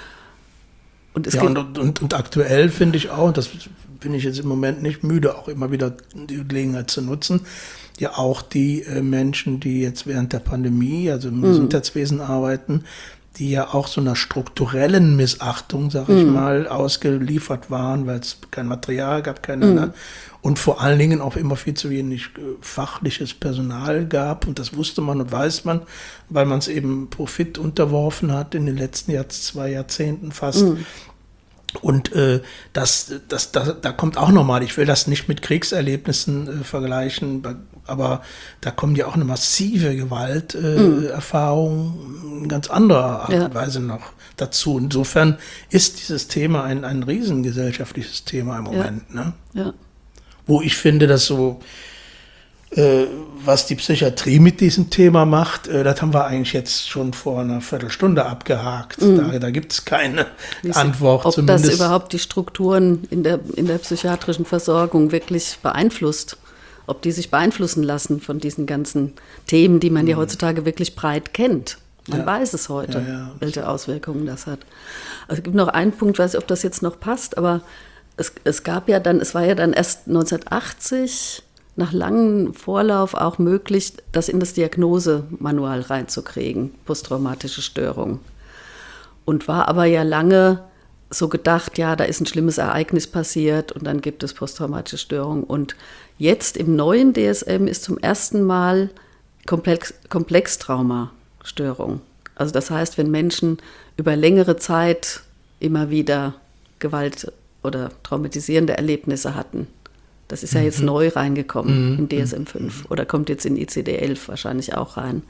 Und, es ja, gibt und, und, und aktuell finde ich auch, das bin ich jetzt im Moment nicht müde, auch immer wieder die Gelegenheit zu nutzen, ja auch die äh, Menschen, die jetzt während der Pandemie, also im mhm. Gesundheitswesen arbeiten, die ja auch so einer strukturellen Missachtung, sag ich mm. mal, ausgeliefert waren, weil es kein Material gab, keine mm. und vor allen Dingen auch immer viel zu wenig äh, fachliches Personal gab. Und das wusste man und weiß man, weil man es eben Profit unterworfen hat in den letzten Jahr, zwei Jahrzehnten fast. Mm. Und äh, das, das, das, da kommt auch nochmal, ich will das nicht mit Kriegserlebnissen äh, vergleichen, aber da kommt ja auch eine massive Gewalterfahrung äh, mm. in ganz anderer Art ja. und Weise noch dazu. Insofern ist dieses Thema ein, ein riesengesellschaftliches Thema im Moment. Ja. Ne? Ja. Wo ich finde, dass so, äh, was die Psychiatrie mit diesem Thema macht, äh, das haben wir eigentlich jetzt schon vor einer Viertelstunde abgehakt. Mm. Da, da gibt es keine Wie Antwort. Ob zumindest. Das überhaupt die Strukturen in der, in der psychiatrischen Versorgung wirklich beeinflusst. Ob die sich beeinflussen lassen von diesen ganzen Themen, die man mm. ja heutzutage wirklich breit kennt. Man ja. weiß es heute, ja, ja. welche Auswirkungen das hat. Also es gibt noch einen Punkt, ich weiß nicht, ob das jetzt noch passt, aber es, es gab ja dann, es war ja dann erst neunzehnhundertachtzig nach langem Vorlauf auch möglich, das in das Diagnosemanual reinzukriegen, posttraumatische Störung. Und war aber ja lange so gedacht, ja, da ist ein schlimmes Ereignis passiert und dann gibt es posttraumatische Störung. Und jetzt im neuen D S M ist zum ersten Mal Komplex, Komplextraumastörung. Also das heißt, wenn Menschen über längere Zeit immer wieder Gewalt oder traumatisierende Erlebnisse hatten. Das ist ja jetzt mhm. neu reingekommen mhm. in D S M fünf oder kommt jetzt in I C D elf wahrscheinlich auch rein.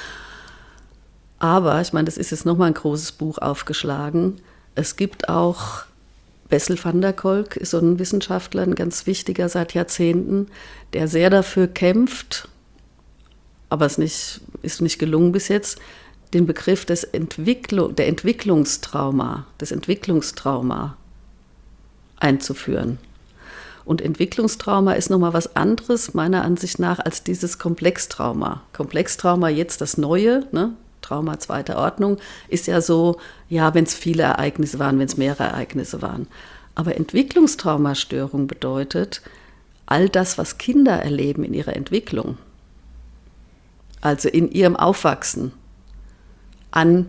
Aber, ich meine, das ist jetzt nochmal ein großes Buch aufgeschlagen. Es gibt auch, Bessel van der Kolk ist so ein Wissenschaftler, ein ganz wichtiger seit Jahrzehnten, der sehr dafür kämpft, aber es nicht, ist nicht gelungen bis jetzt, den Begriff des Entwicklung, der Entwicklungstrauma, des Entwicklungstrauma einzuführen. Und Entwicklungstrauma ist nochmal was anderes, meiner Ansicht nach, als dieses Komplextrauma. Komplextrauma, jetzt das Neue, ne? Trauma zweiter Ordnung, ist ja so, ja, wenn es viele Ereignisse waren, wenn es mehrere Ereignisse waren. Aber Entwicklungstraumastörung bedeutet, all das, was Kinder erleben in ihrer Entwicklung, also in ihrem Aufwachsen, an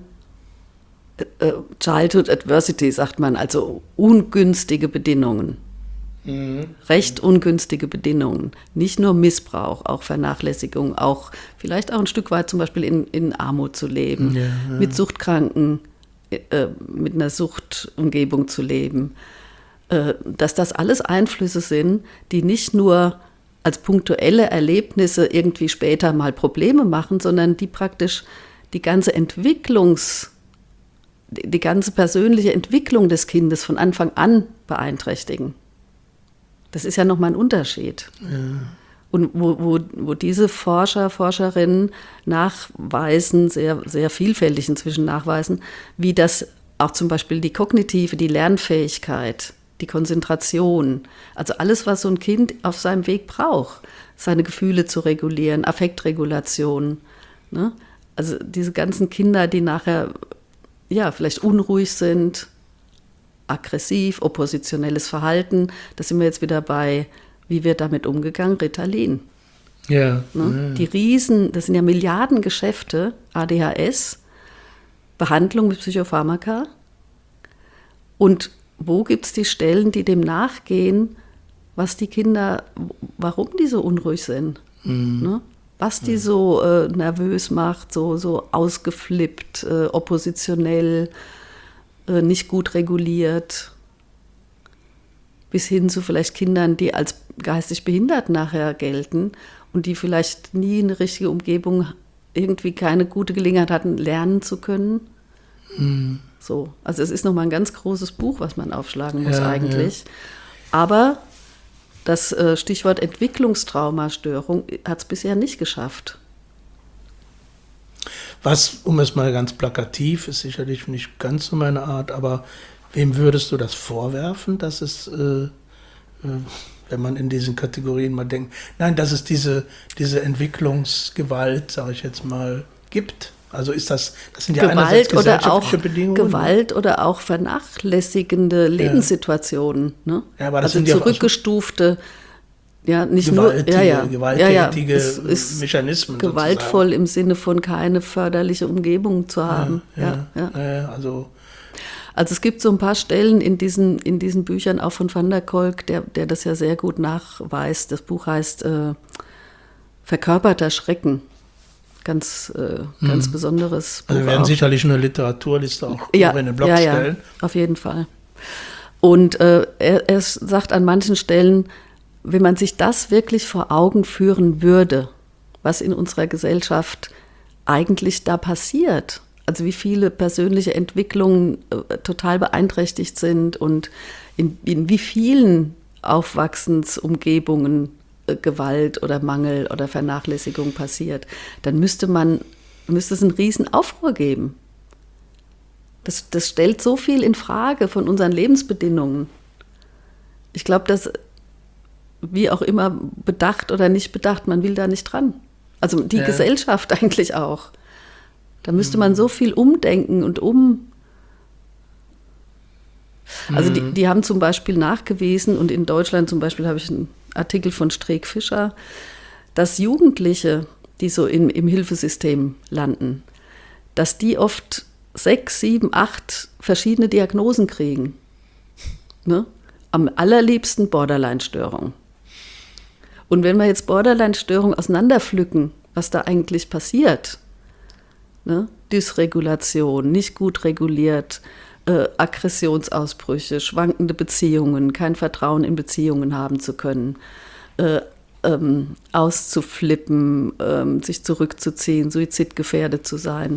äh, Childhood Adversity, sagt man, also ungünstige Bedingungen. Mhm. Recht ungünstige Bedingungen, nicht nur Missbrauch, auch Vernachlässigung, auch vielleicht auch ein Stück weit zum Beispiel in, in Armut zu leben, ja, ja. mit Suchtkranken, äh, mit einer Suchtumgebung zu leben, äh, dass das alles Einflüsse sind, die nicht nur als punktuelle Erlebnisse irgendwie später mal Probleme machen, sondern die praktisch die ganze Entwicklungs, die ganze persönliche Entwicklung des Kindes von Anfang an beeinträchtigen. Das ist ja nochmal ein Unterschied. Ja. Und wo, wo, wo diese Forscher, Forscherinnen nachweisen, sehr, sehr vielfältig inzwischen nachweisen, wie das auch zum Beispiel die kognitive, die Lernfähigkeit, die Konzentration, also alles, was so ein Kind auf seinem Weg braucht, seine Gefühle zu regulieren, Affektregulation, ne? Also diese ganzen Kinder, die nachher ja vielleicht unruhig sind, aggressiv, oppositionelles Verhalten, da sind wir jetzt wieder bei, wie wird damit umgegangen, Ritalin. Ja, ne? ja. Die Riesen, das sind ja Milliardengeschäfte, A D H S, Behandlung mit Psychopharmaka. Und wo gibt es die Stellen, die dem nachgehen, was die Kinder, warum die so unruhig sind, mhm. ne? Was die so äh, nervös macht, so, so ausgeflippt, äh, oppositionell, äh, nicht gut reguliert, bis hin zu vielleicht Kindern, die als geistig behindert nachher gelten und die vielleicht nie eine richtige Umgebung, irgendwie keine gute Gelegenheit hatten, lernen zu können. Mhm. So, also es ist nochmal ein ganz großes Buch, was man aufschlagen muss ja, eigentlich. Ja. Aber das äh, Stichwort Entwicklungstraumastörung hat es bisher nicht geschafft. Was, um es mal ganz plakativ, ist sicherlich nicht ganz so meine Art, aber wem würdest du das vorwerfen, dass es, äh, äh, wenn man in diesen Kategorien mal denkt, nein, dass es diese, diese Entwicklungsgewalt, sage ich jetzt mal, gibt? Also ist das, das sind ja Gewalt einerseits gesellschaftliche oder auch, Bedingungen. Gewalt oder auch vernachlässigende Lebenssituationen. Ne? Ja, aber das also sind ja auch zurückgestufte, ja, nicht gewaltige, nur, ja, ja, gewalttätige ja, ja, es ist Mechanismen. gewaltvoll sozusagen. Im Sinne von keine förderliche Umgebung zu haben. Ja, Ja, ja, ja. ja, also Also es gibt so ein paar Stellen in diesen, in diesen Büchern, auch von Van der Kolk, der, der das ja sehr gut nachweist. Das Buch heißt äh, Verkörperter Schrecken. Ganz, äh, ganz hm. besonderes Buch. Also wir werden auch. sicherlich eine Literaturliste auch ja, in den Blog ja, stellen. Ja, auf jeden Fall. Und äh, er, er sagt an manchen Stellen, wenn man sich das wirklich vor Augen führen würde, was in unserer Gesellschaft eigentlich da passiert, also wie viele persönliche Entwicklungen äh, total beeinträchtigt sind und in, in wie vielen Aufwachsensumgebungen äh, Gewalt oder Mangel oder Vernachlässigung passiert, dann müsste man, müsste es einen riesen Aufruhr geben. Das, das stellt so viel in Frage von unseren Lebensbedingungen. Ich glaube, dass, wie auch immer, bedacht oder nicht bedacht, man will da nicht dran. Also die ja. Gesellschaft eigentlich auch. Da müsste man so viel umdenken und um. Also die, die haben zum Beispiel nachgewiesen, und in Deutschland zum Beispiel habe ich einen Artikel von Streeck-Fischer, dass Jugendliche, die so in, im Hilfesystem landen, dass die oft sechs, sieben, acht verschiedene Diagnosen kriegen. Ne? Am allerliebsten Borderline-Störung. Und wenn wir jetzt Borderline-Störung auseinanderpflücken, was da eigentlich passiert, ne? Dysregulation, nicht gut reguliert, äh, Aggressionsausbrüche, schwankende Beziehungen, kein Vertrauen in Beziehungen haben zu können, äh, ähm, auszuflippen, ähm, sich zurückzuziehen, suizidgefährdet zu sein.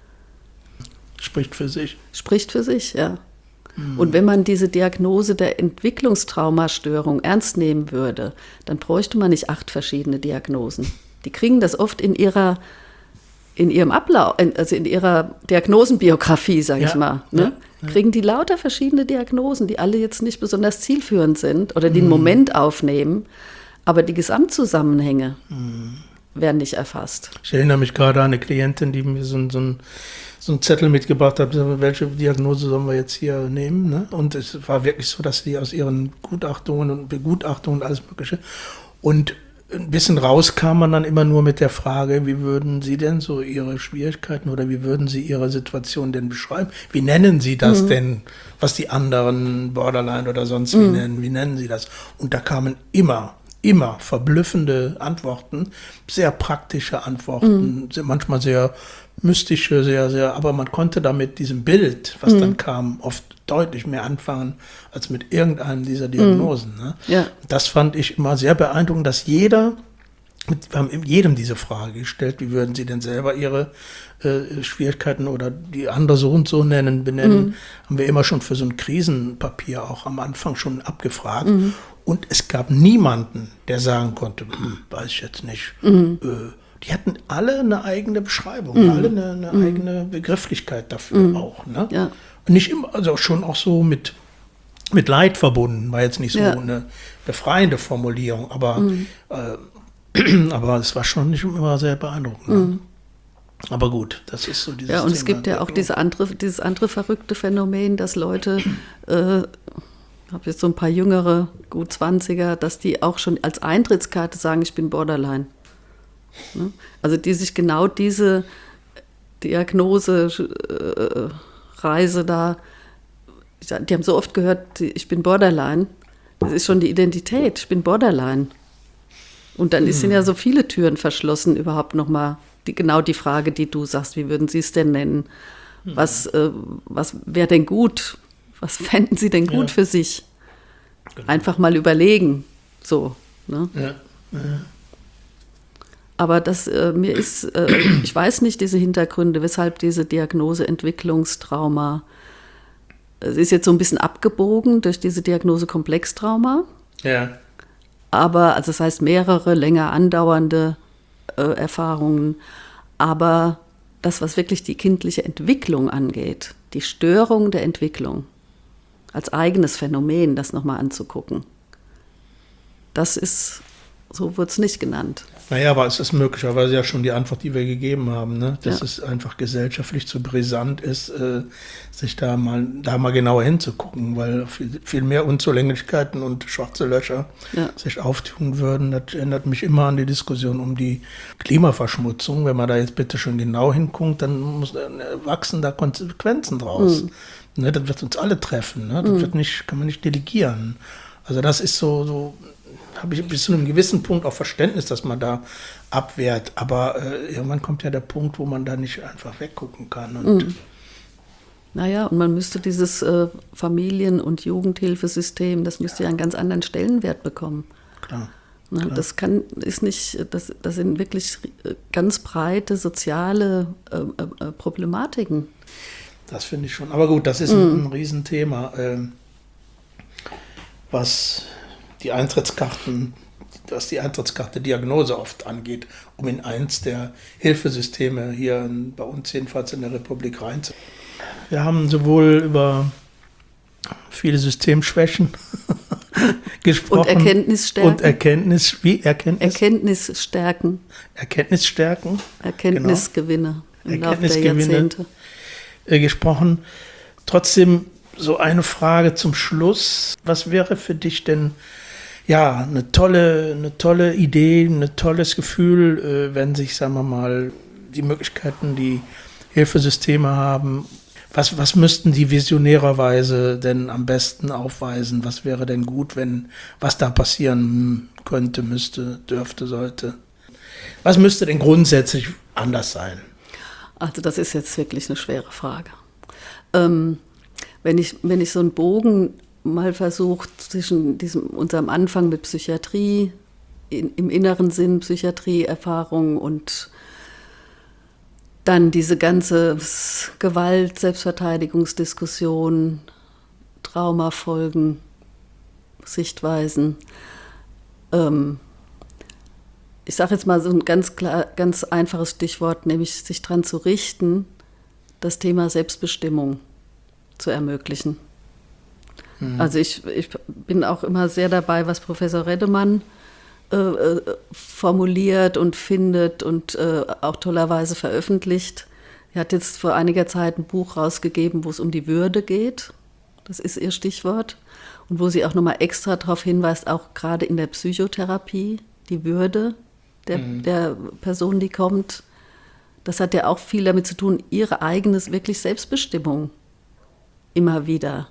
Spricht für sich. Spricht für sich, ja. Mhm. Und wenn man diese Diagnose der Entwicklungstraumastörung ernst nehmen würde, dann bräuchte man nicht acht verschiedene Diagnosen. Die kriegen das oft in ihrer, in ihrem Ablauf, also in ihrer Diagnosenbiografie, sage ja, ich mal, ne? Ja, ja. Kriegen die lauter verschiedene Diagnosen, die alle jetzt nicht besonders zielführend sind oder den mhm. Moment aufnehmen, aber die Gesamtzusammenhänge mhm. werden nicht erfasst. Ich erinnere mich gerade an eine Klientin, die mir so, so ein so einen Zettel mitgebracht hat, welche Diagnose sollen wir jetzt hier nehmen. Ne? Und es war wirklich so, dass sie aus ihren Gutachtungen und Begutachtungen und alles Mögliche. Und ein bisschen raus kam man dann immer nur mit der Frage, wie würden Sie denn so Ihre Schwierigkeiten oder wie würden Sie Ihre Situation denn beschreiben? Wie nennen Sie das mhm. denn, was die anderen Borderline oder sonst mhm. wie nennen? Wie nennen Sie das? Und da kamen immer Immer verblüffende Antworten, sehr praktische Antworten, mhm. manchmal sehr mystische, sehr, sehr, aber man konnte damit diesem Bild, was mhm. dann kam, oft deutlich mehr anfangen als mit irgendeinem dieser Diagnosen. Mhm. Ne? Ja. Das fand ich immer sehr beeindruckend, dass jeder, wir haben jedem diese Frage gestellt, wie würden Sie denn selber Ihre äh, Schwierigkeiten oder die andere so und so nennen, benennen, mhm. haben wir immer schon für so ein Krisenpapier auch am Anfang schon abgefragt. Mhm. Und es gab niemanden, der sagen konnte, hm, weiß ich jetzt nicht. Mhm. Äh, die hatten alle eine eigene Beschreibung, mhm. alle eine, eine mhm. eigene Begrifflichkeit dafür mhm. auch. Ne? Ja. Und nicht immer, also schon auch so mit, mit Leid verbunden, war jetzt nicht so ja. eine befreiende Formulierung, aber, mhm. äh, aber es war schon nicht immer sehr beeindruckend. Ne? Mhm. Aber gut, das ist so dieses Ja, und Thema. Es gibt ja auch diese andere, dieses andere verrückte Phänomen, dass Leute äh, ich habe jetzt so ein paar jüngere, gut zwanziger, dass die auch schon als Eintrittskarte sagen, ich bin Borderline. Ne? Also die sich genau diese Diagnose-Reise äh, da, die haben so oft gehört, ich bin Borderline. Das ist schon die Identität, ich bin Borderline. Und dann hm. sind ja so viele Türen verschlossen, überhaupt nochmal die, genau die Frage, die du sagst, wie würden Sie es denn nennen? Hm. Was, äh, was wäre denn gut? Was fänden Sie denn gut ja. für sich? Genau. Einfach mal überlegen, so. Ne? Ja. Ja. Aber das, äh, mir ist, äh, ich weiß nicht diese Hintergründe, weshalb diese Diagnose Entwicklungstrauma, es ist jetzt so ein bisschen abgebogen durch diese Diagnose Komplextrauma. Ja. Aber, also das heißt mehrere länger andauernde äh, Erfahrungen, aber das, was wirklich die kindliche Entwicklung angeht, die Störung der Entwicklung, als eigenes Phänomen, das nochmal anzugucken, das ist, so wird es nicht genannt. Naja, aber es ist möglicherweise ja schon die Antwort, die wir gegeben haben, ne? Dass ja. es einfach gesellschaftlich zu brisant ist, äh, sich da mal, da mal genauer hinzugucken, weil viel, viel mehr Unzulänglichkeiten und schwarze Löcher ja. sich auftun würden. Das erinnert mich immer an die Diskussion um die Klimaverschmutzung. Wenn man da jetzt bitte schon genau hinguckt, dann muss, äh, wachsen da Konsequenzen draus. Mhm. Ne? Das wird uns alle treffen. Ne? Das mhm. wird nicht, kann man nicht delegieren. Also das ist so, so habe ich bis zu einem gewissen Punkt auch Verständnis, dass man da abwehrt. Aber äh, irgendwann kommt ja der Punkt, wo man da nicht einfach weggucken kann. Und mhm. Naja, und man müsste dieses äh, Familien- und Jugendhilfesystem, das müsste ja einen ganz anderen Stellenwert bekommen. Klar. Na, klar. Das kann, ist nicht, das, das sind wirklich ganz breite soziale äh, äh, Problematiken. Das finde ich schon. Aber gut, das ist mhm. ein, ein Riesenthema, äh, was die Eintrittskarten, was die Eintrittskarte Diagnose oft angeht, um in eins der Hilfesysteme hier in, bei uns jedenfalls in der Republik reinzukommen. Wir haben sowohl über viele Systemschwächen gesprochen. Und Erkenntnisstärken. Und Erkenntnis, wie Erkenntnis? Erkenntnisstärken. Erkenntnisstärken. Erkenntnisgewinne genau. im Laufe der Jahrzehnte. Äh, gesprochen. Trotzdem so eine Frage zum Schluss. Was wäre für dich denn ja eine tolle, eine tolle Idee, ein tolles Gefühl, äh, wenn sich, sagen wir mal, die Möglichkeiten, die Hilfesysteme haben, was, was müssten die visionärerweise denn am besten aufweisen? Was wäre denn gut, wenn, was da passieren könnte, müsste, dürfte, sollte? Was müsste denn grundsätzlich anders sein? Also das ist jetzt wirklich eine schwere Frage. Ähm, wenn ich, wenn ich so einen Bogen mal versuche zwischen diesem, unserem Anfang mit Psychiatrie, in, im inneren Sinn Psychiatrieerfahrung und dann diese ganze Gewalt, Selbstverteidigungsdiskussion, Traumafolgen, Sichtweisen. Ähm, ich sage jetzt mal so ein ganz klar, ganz einfaches Stichwort, nämlich sich daran zu richten, das Thema Selbstbestimmung zu ermöglichen. Mhm. Also ich, ich bin auch immer sehr dabei, was Professor Reddemann äh, formuliert und findet und äh, auch tollerweise veröffentlicht. Er hat jetzt vor einiger Zeit ein Buch rausgegeben, wo es um die Würde geht. Das ist ihr Stichwort. Und wo sie auch nochmal extra darauf hinweist, auch gerade in der Psychotherapie, die Würde der, mhm. der Person, die kommt. Das hat ja auch viel damit zu tun, ihre eigene wirklich Selbstbestimmung immer wieder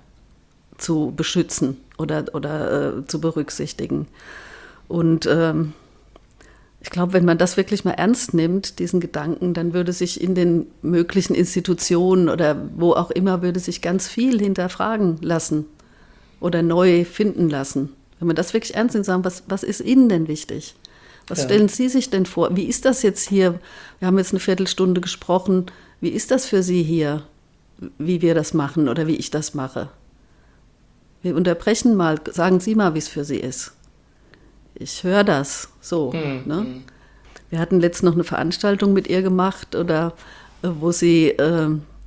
zu beschützen oder, oder äh, zu berücksichtigen. Und ähm, ich glaube, wenn man das wirklich mal ernst nimmt, diesen Gedanken, dann würde sich in den möglichen Institutionen oder wo auch immer, würde sich ganz viel hinterfragen lassen oder neu finden lassen. Wenn man das wirklich ernst nimmt, sagen, was, was ist Ihnen denn wichtig? Was ja. stellen Sie sich denn vor? Wie ist das jetzt hier? Wir haben jetzt eine Viertelstunde gesprochen. Wie ist das für Sie hier, wie wir das machen oder wie ich das mache? Wir unterbrechen mal, sagen Sie mal, wie es für Sie ist. Ich höre das so. Mhm. Ne? Wir hatten letztens noch eine Veranstaltung mit ihr gemacht, oder äh, wo sie, äh,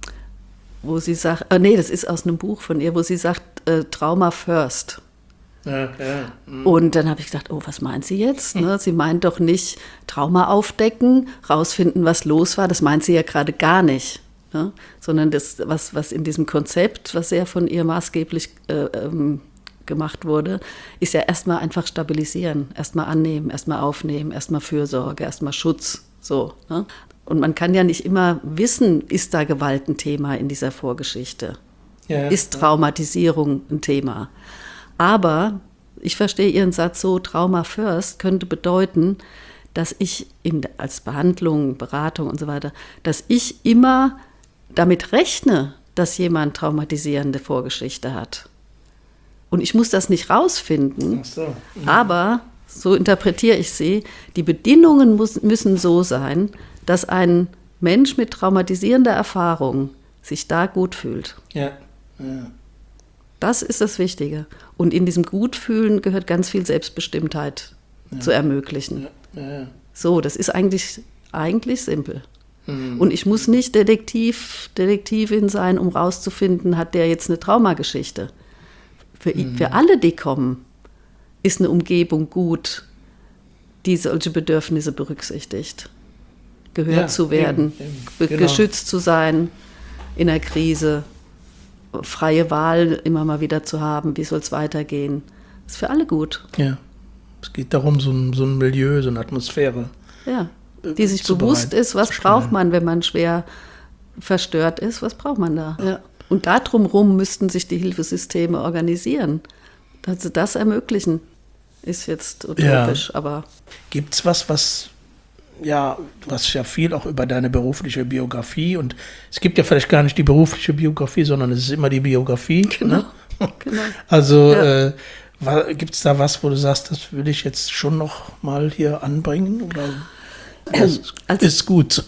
wo sie sagt, äh, nee, das ist aus einem Buch von ihr, wo sie sagt, äh, Trauma first. Ja, ja. Mhm. Und dann habe ich gedacht, oh, was meint sie jetzt? Ne? Sie meint doch nicht Trauma aufdecken, rausfinden, was los war. Das meint sie ja gerade gar nicht. Ne? Sondern das, was, was in diesem Konzept, was sehr von ihr maßgeblich äh, ähm, gemacht wurde, ist ja erstmal einfach stabilisieren, erstmal annehmen, erstmal aufnehmen, erstmal Fürsorge, erstmal Schutz. So, ne? Und man kann ja nicht immer wissen, ist da Gewalt ein Thema in dieser Vorgeschichte? Ja, ist Traumatisierung ein Thema? Aber ich verstehe Ihren Satz so, Trauma first könnte bedeuten, dass ich in, als Behandlung, Beratung und so weiter, dass ich immer damit rechne, dass jemand traumatisierende Vorgeschichte hat. Und ich muss das nicht rausfinden, Ach so. Mhm. aber, so interpretiere ich sie, die Bedingungen muss, müssen so sein, dass ein Mensch mit traumatisierender Erfahrung sich da gut fühlt. Ja, ja. Das ist das Wichtige. Und in diesem Gutfühlen gehört ganz viel Selbstbestimmtheit ja. zu ermöglichen. Ja, ja, ja. So, das ist eigentlich, eigentlich simpel. Mhm. Und ich muss nicht Detektiv, Detektivin sein, um rauszufinden, hat der jetzt eine Traumageschichte. Für, mhm. für alle, die kommen, ist eine Umgebung gut, die solche Bedürfnisse berücksichtigt. Gehört ja, zu werden, eben, eben, genau. geschützt zu sein in der Krise, freie Wahl immer mal wieder zu haben, wie soll es weitergehen. Ist für alle gut. Ja, es geht darum, so ein, so ein Milieu, so eine Atmosphäre. Ja, die sich bewusst ist, was braucht man, wenn man schwer verstört ist, was braucht man da? Ja. Und darum rum müssten sich die Hilfesysteme organisieren, dass sie das ermöglichen. Ist jetzt utopisch, ja. aber... Gibt es was, was... Ja, du hast ja viel auch über deine berufliche Biografie und es gibt ja vielleicht gar nicht die berufliche Biografie, sondern es ist immer die Biografie. Genau, ne? genau. Also ja. äh, gibt es da was, wo du sagst, das will ich jetzt schon noch mal hier anbringen? Oder das also, ist gut so?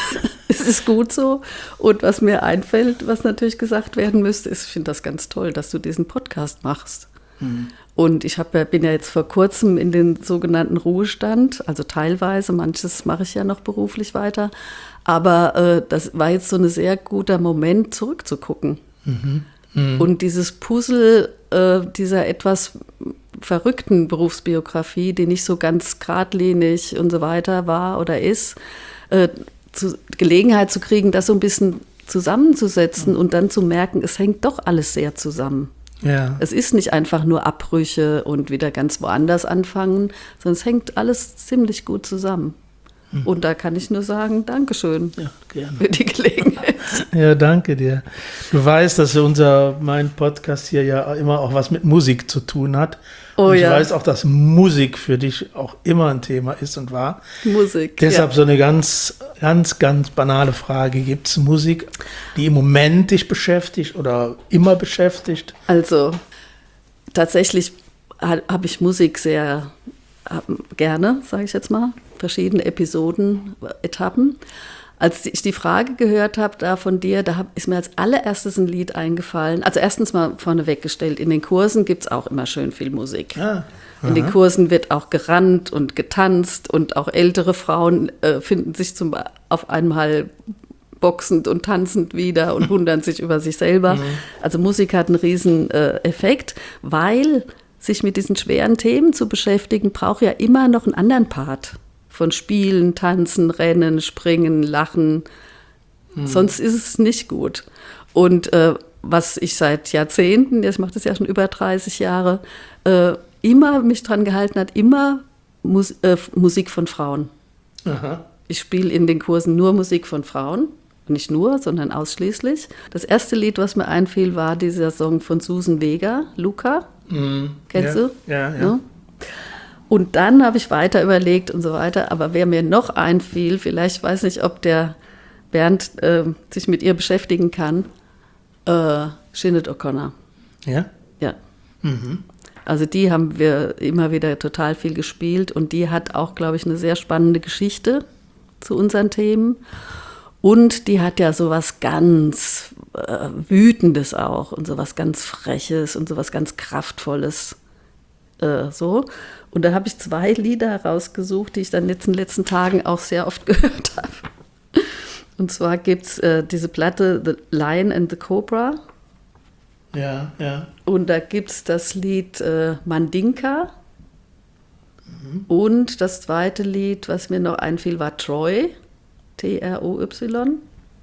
Es ist gut so und was mir einfällt, was natürlich gesagt werden müsste, ist, ich finde das ganz toll, dass du diesen Podcast machst. Hm. Und ich hab ja, bin ja jetzt vor kurzem in den sogenannten Ruhestand, also teilweise, manches mache ich ja noch beruflich weiter, aber äh, das war jetzt so ein sehr guter Moment, zurückzugucken. Mhm. Mhm. Und dieses Puzzle äh, dieser etwas verrückten Berufsbiografie, die nicht so ganz geradlinig und so weiter war oder ist, äh, zu, Gelegenheit zu kriegen, das so ein bisschen zusammenzusetzen mhm. und dann zu merken, es hängt doch alles sehr zusammen. Ja. Es ist nicht einfach nur Abbrüche und wieder ganz woanders anfangen, sondern es hängt alles ziemlich gut zusammen. Mhm. Und da kann ich nur sagen, Dankeschön ja, gerne. für die Gelegenheit. Ja, danke dir. Du weißt, dass unser, mein Podcast hier ja immer auch was mit Musik zu tun hat. Oh, und ich ja. weiß auch, dass Musik für dich auch immer ein Thema ist und war. Musik, Deshalb ja. so eine ganz, ganz, ganz banale Frage. Gibt es Musik, die im Moment dich beschäftigt oder immer beschäftigt? Also tatsächlich habe ich Musik sehr gerne, sage ich jetzt mal. Verschiedene Episoden, Etappen. Als ich die Frage gehört habe da von dir, da ist mir als allererstes ein Lied eingefallen. Also erstens mal vorneweg gestellt, in den Kursen gibt es auch immer schön viel Musik. Ah, in den Kursen wird auch gerannt und getanzt und auch ältere Frauen äh, finden sich zum, auf einmal boxend und tanzend wieder und wundern sich über sich selber. Mhm. Also Musik hat einen riesen äh, Effekt, weil sich mit diesen schweren Themen zu beschäftigen, braucht ja immer noch einen anderen Part. Von Spielen, Tanzen, Rennen, Springen, Lachen. Hm. Sonst ist es nicht gut. Und äh, was ich seit Jahrzehnten, ich mache das ja schon über dreißig Jahre, äh, immer mich dran gehalten hat, immer Mus- äh, Musik von Frauen. Aha. Ich spiele in den Kursen nur Musik von Frauen. Nicht nur, sondern ausschließlich. Das erste Lied, was mir einfiel, war dieser Song von Susan Vega, Luca. Hm. Kennst ja. du? Ja, ja. ja? Und dann habe ich weiter überlegt und so weiter. Aber wer mir noch einfiel, vielleicht weiß nicht, ob der Bernd äh, sich mit ihr beschäftigen kann, äh, Sinead O'Connor. Ja? Ja. Mhm. Also die haben wir immer wieder total viel gespielt. Und die hat auch, glaube ich, eine sehr spannende Geschichte zu unseren Themen. Und die hat ja sowas ganz äh, Wütendes auch und sowas ganz Freches und sowas ganz Kraftvolles. Äh, so. Und da habe ich zwei Lieder rausgesucht, die ich dann jetzt in den letzten Tagen auch sehr oft gehört habe. Und zwar gibt es äh, diese Platte The Lion and the Cobra. Ja, ja. Und da gibt es das Lied äh, Mandinka. Mhm. Und das zweite Lied, was mir noch einfiel, war Troy. T R O Y.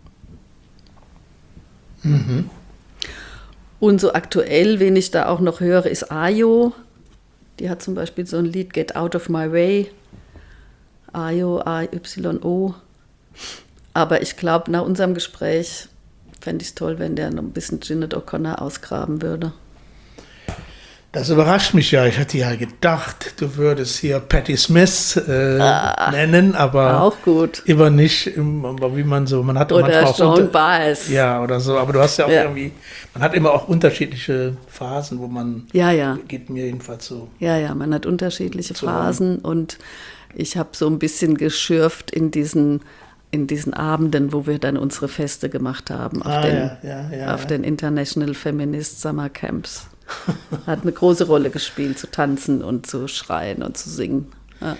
Mhm. Und so aktuell, wen ich da auch noch höre, ist Ayo. Die hat zum Beispiel so ein Lied, Get Out of My Way. Ayo, A Y O. Aber ich glaube, nach unserem Gespräch fände ich es toll, wenn der noch ein bisschen Sinead O'Connor ausgraben würde. Das überrascht mich ja. Ich hatte ja gedacht, du würdest hier Patti Smith äh, ah, nennen, aber auch gut. Immer nicht, aber wie man so, man hat oder manchmal auch Joan Baez. Ja, oder so. Aber du hast ja auch ja. irgendwie, man hat immer auch unterschiedliche Phasen, wo man, ja, ja. geht mir jedenfalls so. Ja, ja, man hat unterschiedliche so Phasen und ich habe so ein bisschen geschürft in diesen in diesen Abenden, wo wir dann unsere Feste gemacht haben auf, ah, den, ja, ja, ja, auf ja. den International Feminist Summer Camps. Hat eine große Rolle gespielt, zu tanzen und zu schreien und zu singen. Ja,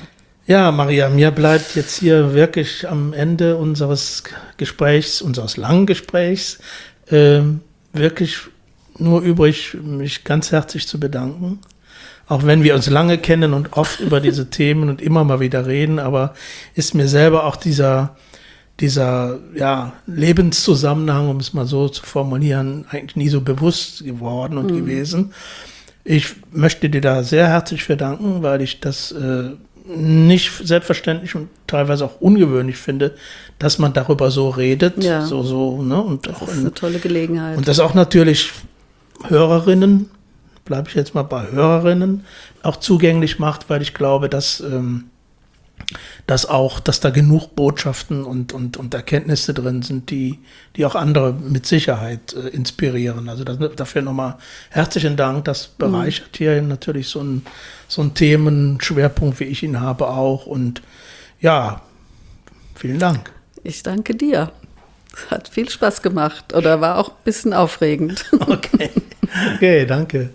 Ja, Maria, mir bleibt jetzt hier wirklich am Ende unseres Gesprächs, unseres langen Gesprächs, äh, wirklich nur übrig, mich ganz herzlich zu bedanken. Auch wenn wir uns lange kennen und oft über diese Themen und immer mal wieder reden, aber ist mir selber auch dieser, dieser ja, Lebenszusammenhang, um es mal so zu formulieren, eigentlich nie so bewusst geworden und mhm. gewesen. Ich möchte dir da sehr herzlich für danken, weil ich das äh, nicht selbstverständlich und teilweise auch ungewöhnlich finde, dass man darüber so redet. Ja. So, so, ne? Und das auch ist in, eine tolle Gelegenheit. Und das auch natürlich Hörerinnen, bleibe ich jetzt mal bei Hörerinnen, auch zugänglich macht, weil ich glaube, dass, ähm, dass auch, dass da genug Botschaften und, und, und Erkenntnisse drin sind, die, die auch andere mit Sicherheit äh, inspirieren. Also das, dafür nochmal herzlichen Dank. Das bereichert mhm. hier natürlich so ein, so ein Themenschwerpunkt, wie ich ihn habe, auch. Und ja, vielen Dank. Ich danke dir. Es hat viel Spaß gemacht oder war auch ein bisschen aufregend. Okay, okay, danke.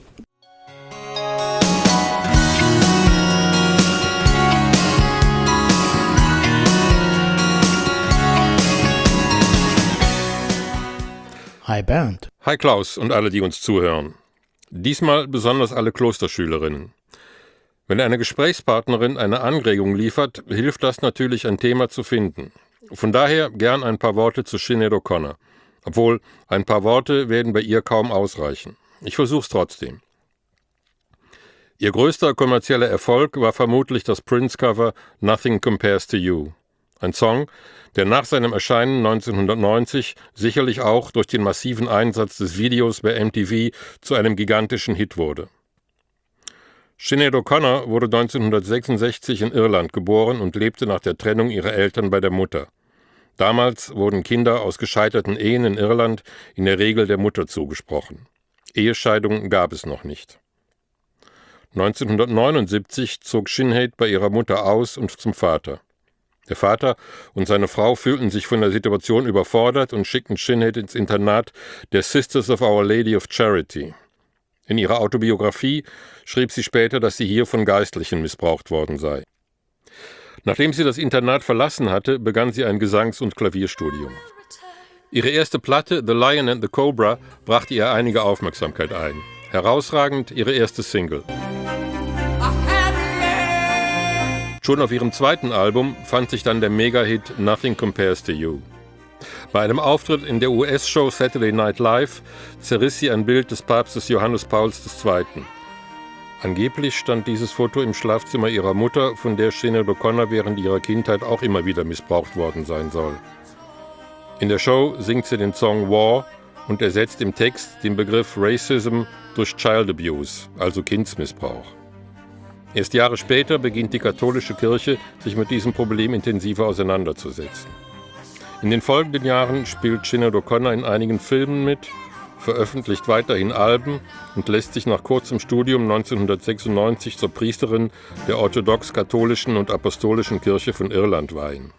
Hi Bernd. Hi Klaus und alle, die uns zuhören. Diesmal besonders alle Klosterschülerinnen. Wenn eine Gesprächspartnerin eine Anregung liefert, hilft das natürlich, ein Thema zu finden. Von daher gern ein paar Worte zu Sinéad O'Connor. Obwohl, ein paar Worte werden bei ihr kaum ausreichen. Ich versuch's trotzdem. Ihr größter kommerzieller Erfolg war vermutlich das Prince-Cover Nothing Compares to You. Ein Song, der nach seinem Erscheinen neunzehnhundertneunzig sicherlich auch durch den massiven Einsatz des Videos bei M T V zu einem gigantischen Hit wurde. Sinéad O'Connor wurde neunzehnhundertsechsundsechzig in Irland geboren und lebte nach der Trennung ihrer Eltern bei der Mutter. Damals wurden Kinder aus gescheiterten Ehen in Irland in der Regel der Mutter zugesprochen. Ehescheidungen gab es noch nicht. neunzehnhundertneunundsiebzig zog Sinéad bei ihrer Mutter aus und zum Vater. Der Vater und seine Frau fühlten sich von der Situation überfordert und schickten Sinéad ins Internat der Sisters of Our Lady of Charity. In ihrer Autobiografie schrieb sie später, dass sie hier von Geistlichen missbraucht worden sei. Nachdem sie das Internat verlassen hatte, begann sie ein Gesangs- und Klavierstudium. Ihre erste Platte, The Lion and the Cobra, brachte ihr einige Aufmerksamkeit ein. Herausragend ihre erste Single. Schon auf ihrem zweiten Album fand sich dann der Mega-Hit Nothing Compares to You. Bei einem Auftritt in der U S-Show Saturday Night Live zerriss sie ein Bild des Papstes Johannes Pauls der Zweite. Angeblich stand dieses Foto im Schlafzimmer ihrer Mutter, von der Sinéad O'Connor während ihrer Kindheit auch immer wieder missbraucht worden sein soll. In der Show singt sie den Song War und ersetzt im Text den Begriff Racism durch Child Abuse, also Kindsmissbrauch. Erst Jahre später beginnt die katholische Kirche, sich mit diesem Problem intensiver auseinanderzusetzen. In den folgenden Jahren spielt Sinéad O'Connor in einigen Filmen mit, veröffentlicht weiterhin Alben und lässt sich nach kurzem Studium neunzehnhundertsechsundneunzig zur Priesterin der orthodox-katholischen und apostolischen Kirche von Irland weihen.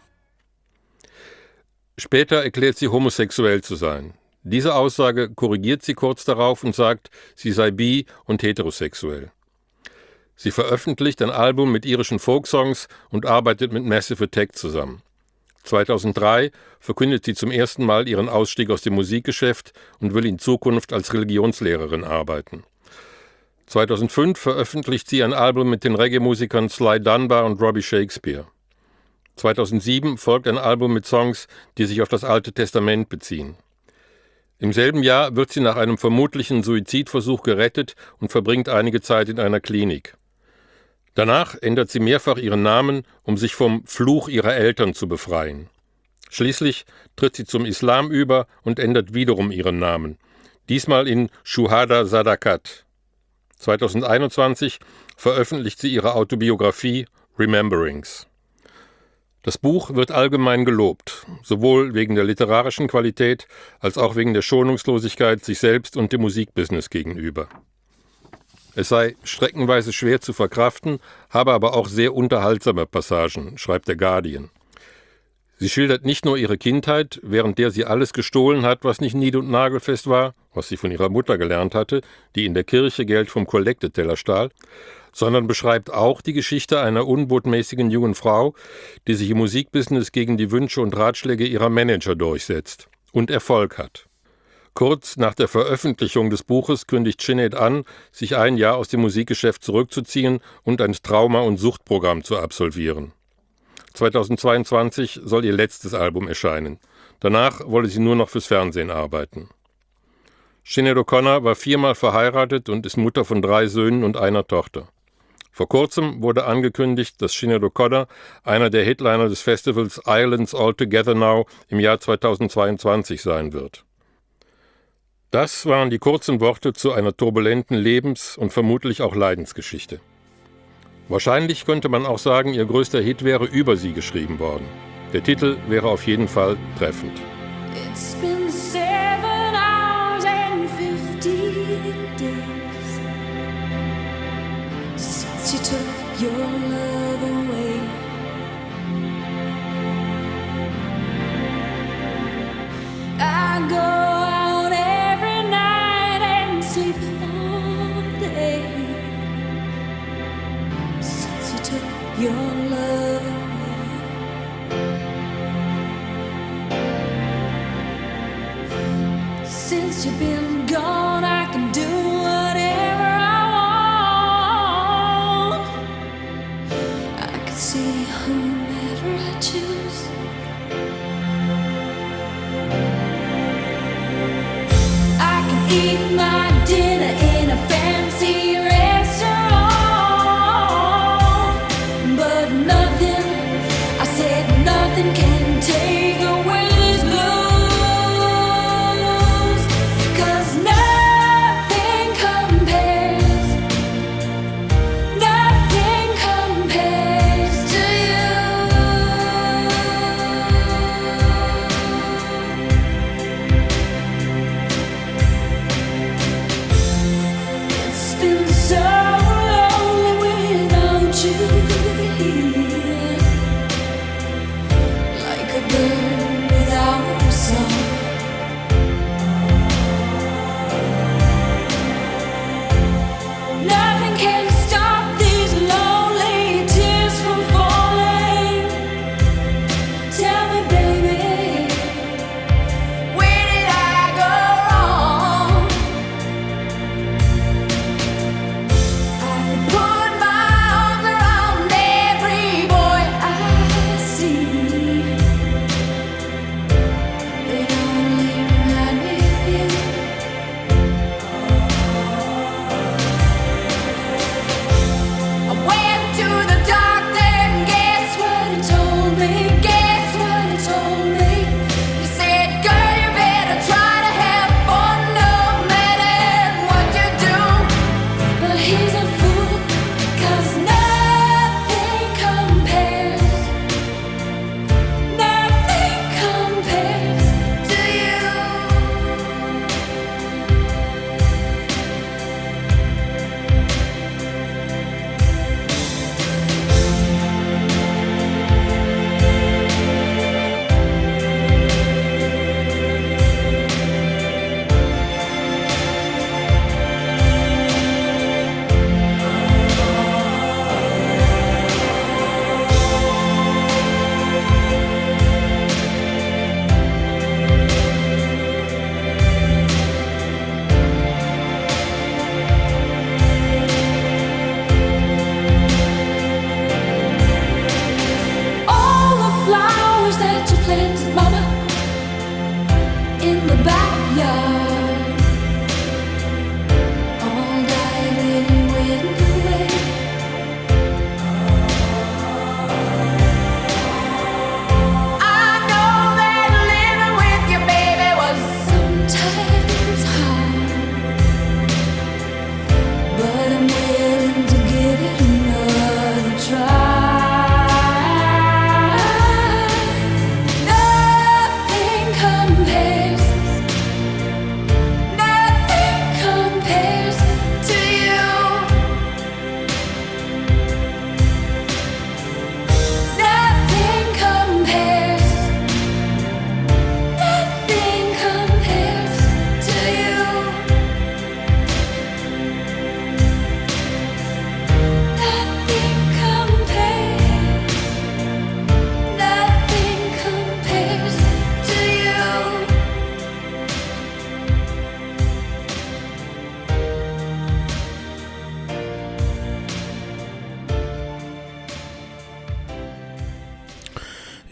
Später erklärt sie, homosexuell zu sein. Diese Aussage korrigiert sie kurz darauf und sagt, sie sei bi- und heterosexuell. Sie veröffentlicht ein Album mit irischen Folksongs und arbeitet mit Massive Attack zusammen. zweitausenddrei verkündet sie zum ersten Mal ihren Ausstieg aus dem Musikgeschäft und will in Zukunft als Religionslehrerin arbeiten. zweitausendfünf veröffentlicht sie ein Album mit den Reggae-Musikern Sly Dunbar und Robbie Shakespeare. zweitausendsieben folgt ein Album mit Songs, die sich auf das Alte Testament beziehen. Im selben Jahr wird sie nach einem vermutlichen Suizidversuch gerettet und verbringt einige Zeit in einer Klinik. Danach ändert sie mehrfach ihren Namen, um sich vom Fluch ihrer Eltern zu befreien. Schließlich tritt sie zum Islam über und ändert wiederum ihren Namen, diesmal in Shuhada Sadakat. zweitausendeinundzwanzig veröffentlicht sie ihre Autobiografie Rememberings. Das Buch wird allgemein gelobt, sowohl wegen der literarischen Qualität als auch wegen der Schonungslosigkeit sich selbst und dem Musikbusiness gegenüber. Es sei streckenweise schwer zu verkraften, habe aber auch sehr unterhaltsame Passagen, schreibt der Guardian. Sie schildert nicht nur ihre Kindheit, während der sie alles gestohlen hat, was nicht nied- und nagelfest war, was sie von ihrer Mutter gelernt hatte, die in der Kirche Geld vom Kollekteteller stahl, sondern beschreibt auch die Geschichte einer unbotmäßigen jungen Frau, die sich im Musikbusiness gegen die Wünsche und Ratschläge ihrer Manager durchsetzt und Erfolg hat. Kurz nach der Veröffentlichung des Buches kündigt Sinead an, sich ein Jahr aus dem Musikgeschäft zurückzuziehen und ein Trauma- und Suchtprogramm zu absolvieren. zweitausendzweiundzwanzig soll ihr letztes Album erscheinen. Danach wolle sie nur noch fürs Fernsehen arbeiten. Sinead O'Connor war viermal verheiratet und ist Mutter von drei Söhnen und einer Tochter. Vor kurzem wurde angekündigt, dass Sinead O'Connor einer der Headliner des Festivals Islands All Together Now im Jahr zweitausendzweiundzwanzig sein wird. Das waren die kurzen Worte zu einer turbulenten Lebens- und vermutlich auch Leidensgeschichte. Wahrscheinlich könnte man auch sagen, ihr größter Hit wäre über sie geschrieben worden. Der Titel wäre auf jeden Fall treffend. It's been seven hours and fifteen days since you took your love away. I go out every night and sleep all day since you took your love away. Since you've been gone, I can do whatever I want. I can see whomever I choose. I can eat my dinner in a fancy restaurant, but nothing, I said nothing can take away this blues.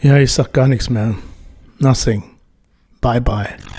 Ja, ich sag gar nichts mehr. Nothing. Bye bye.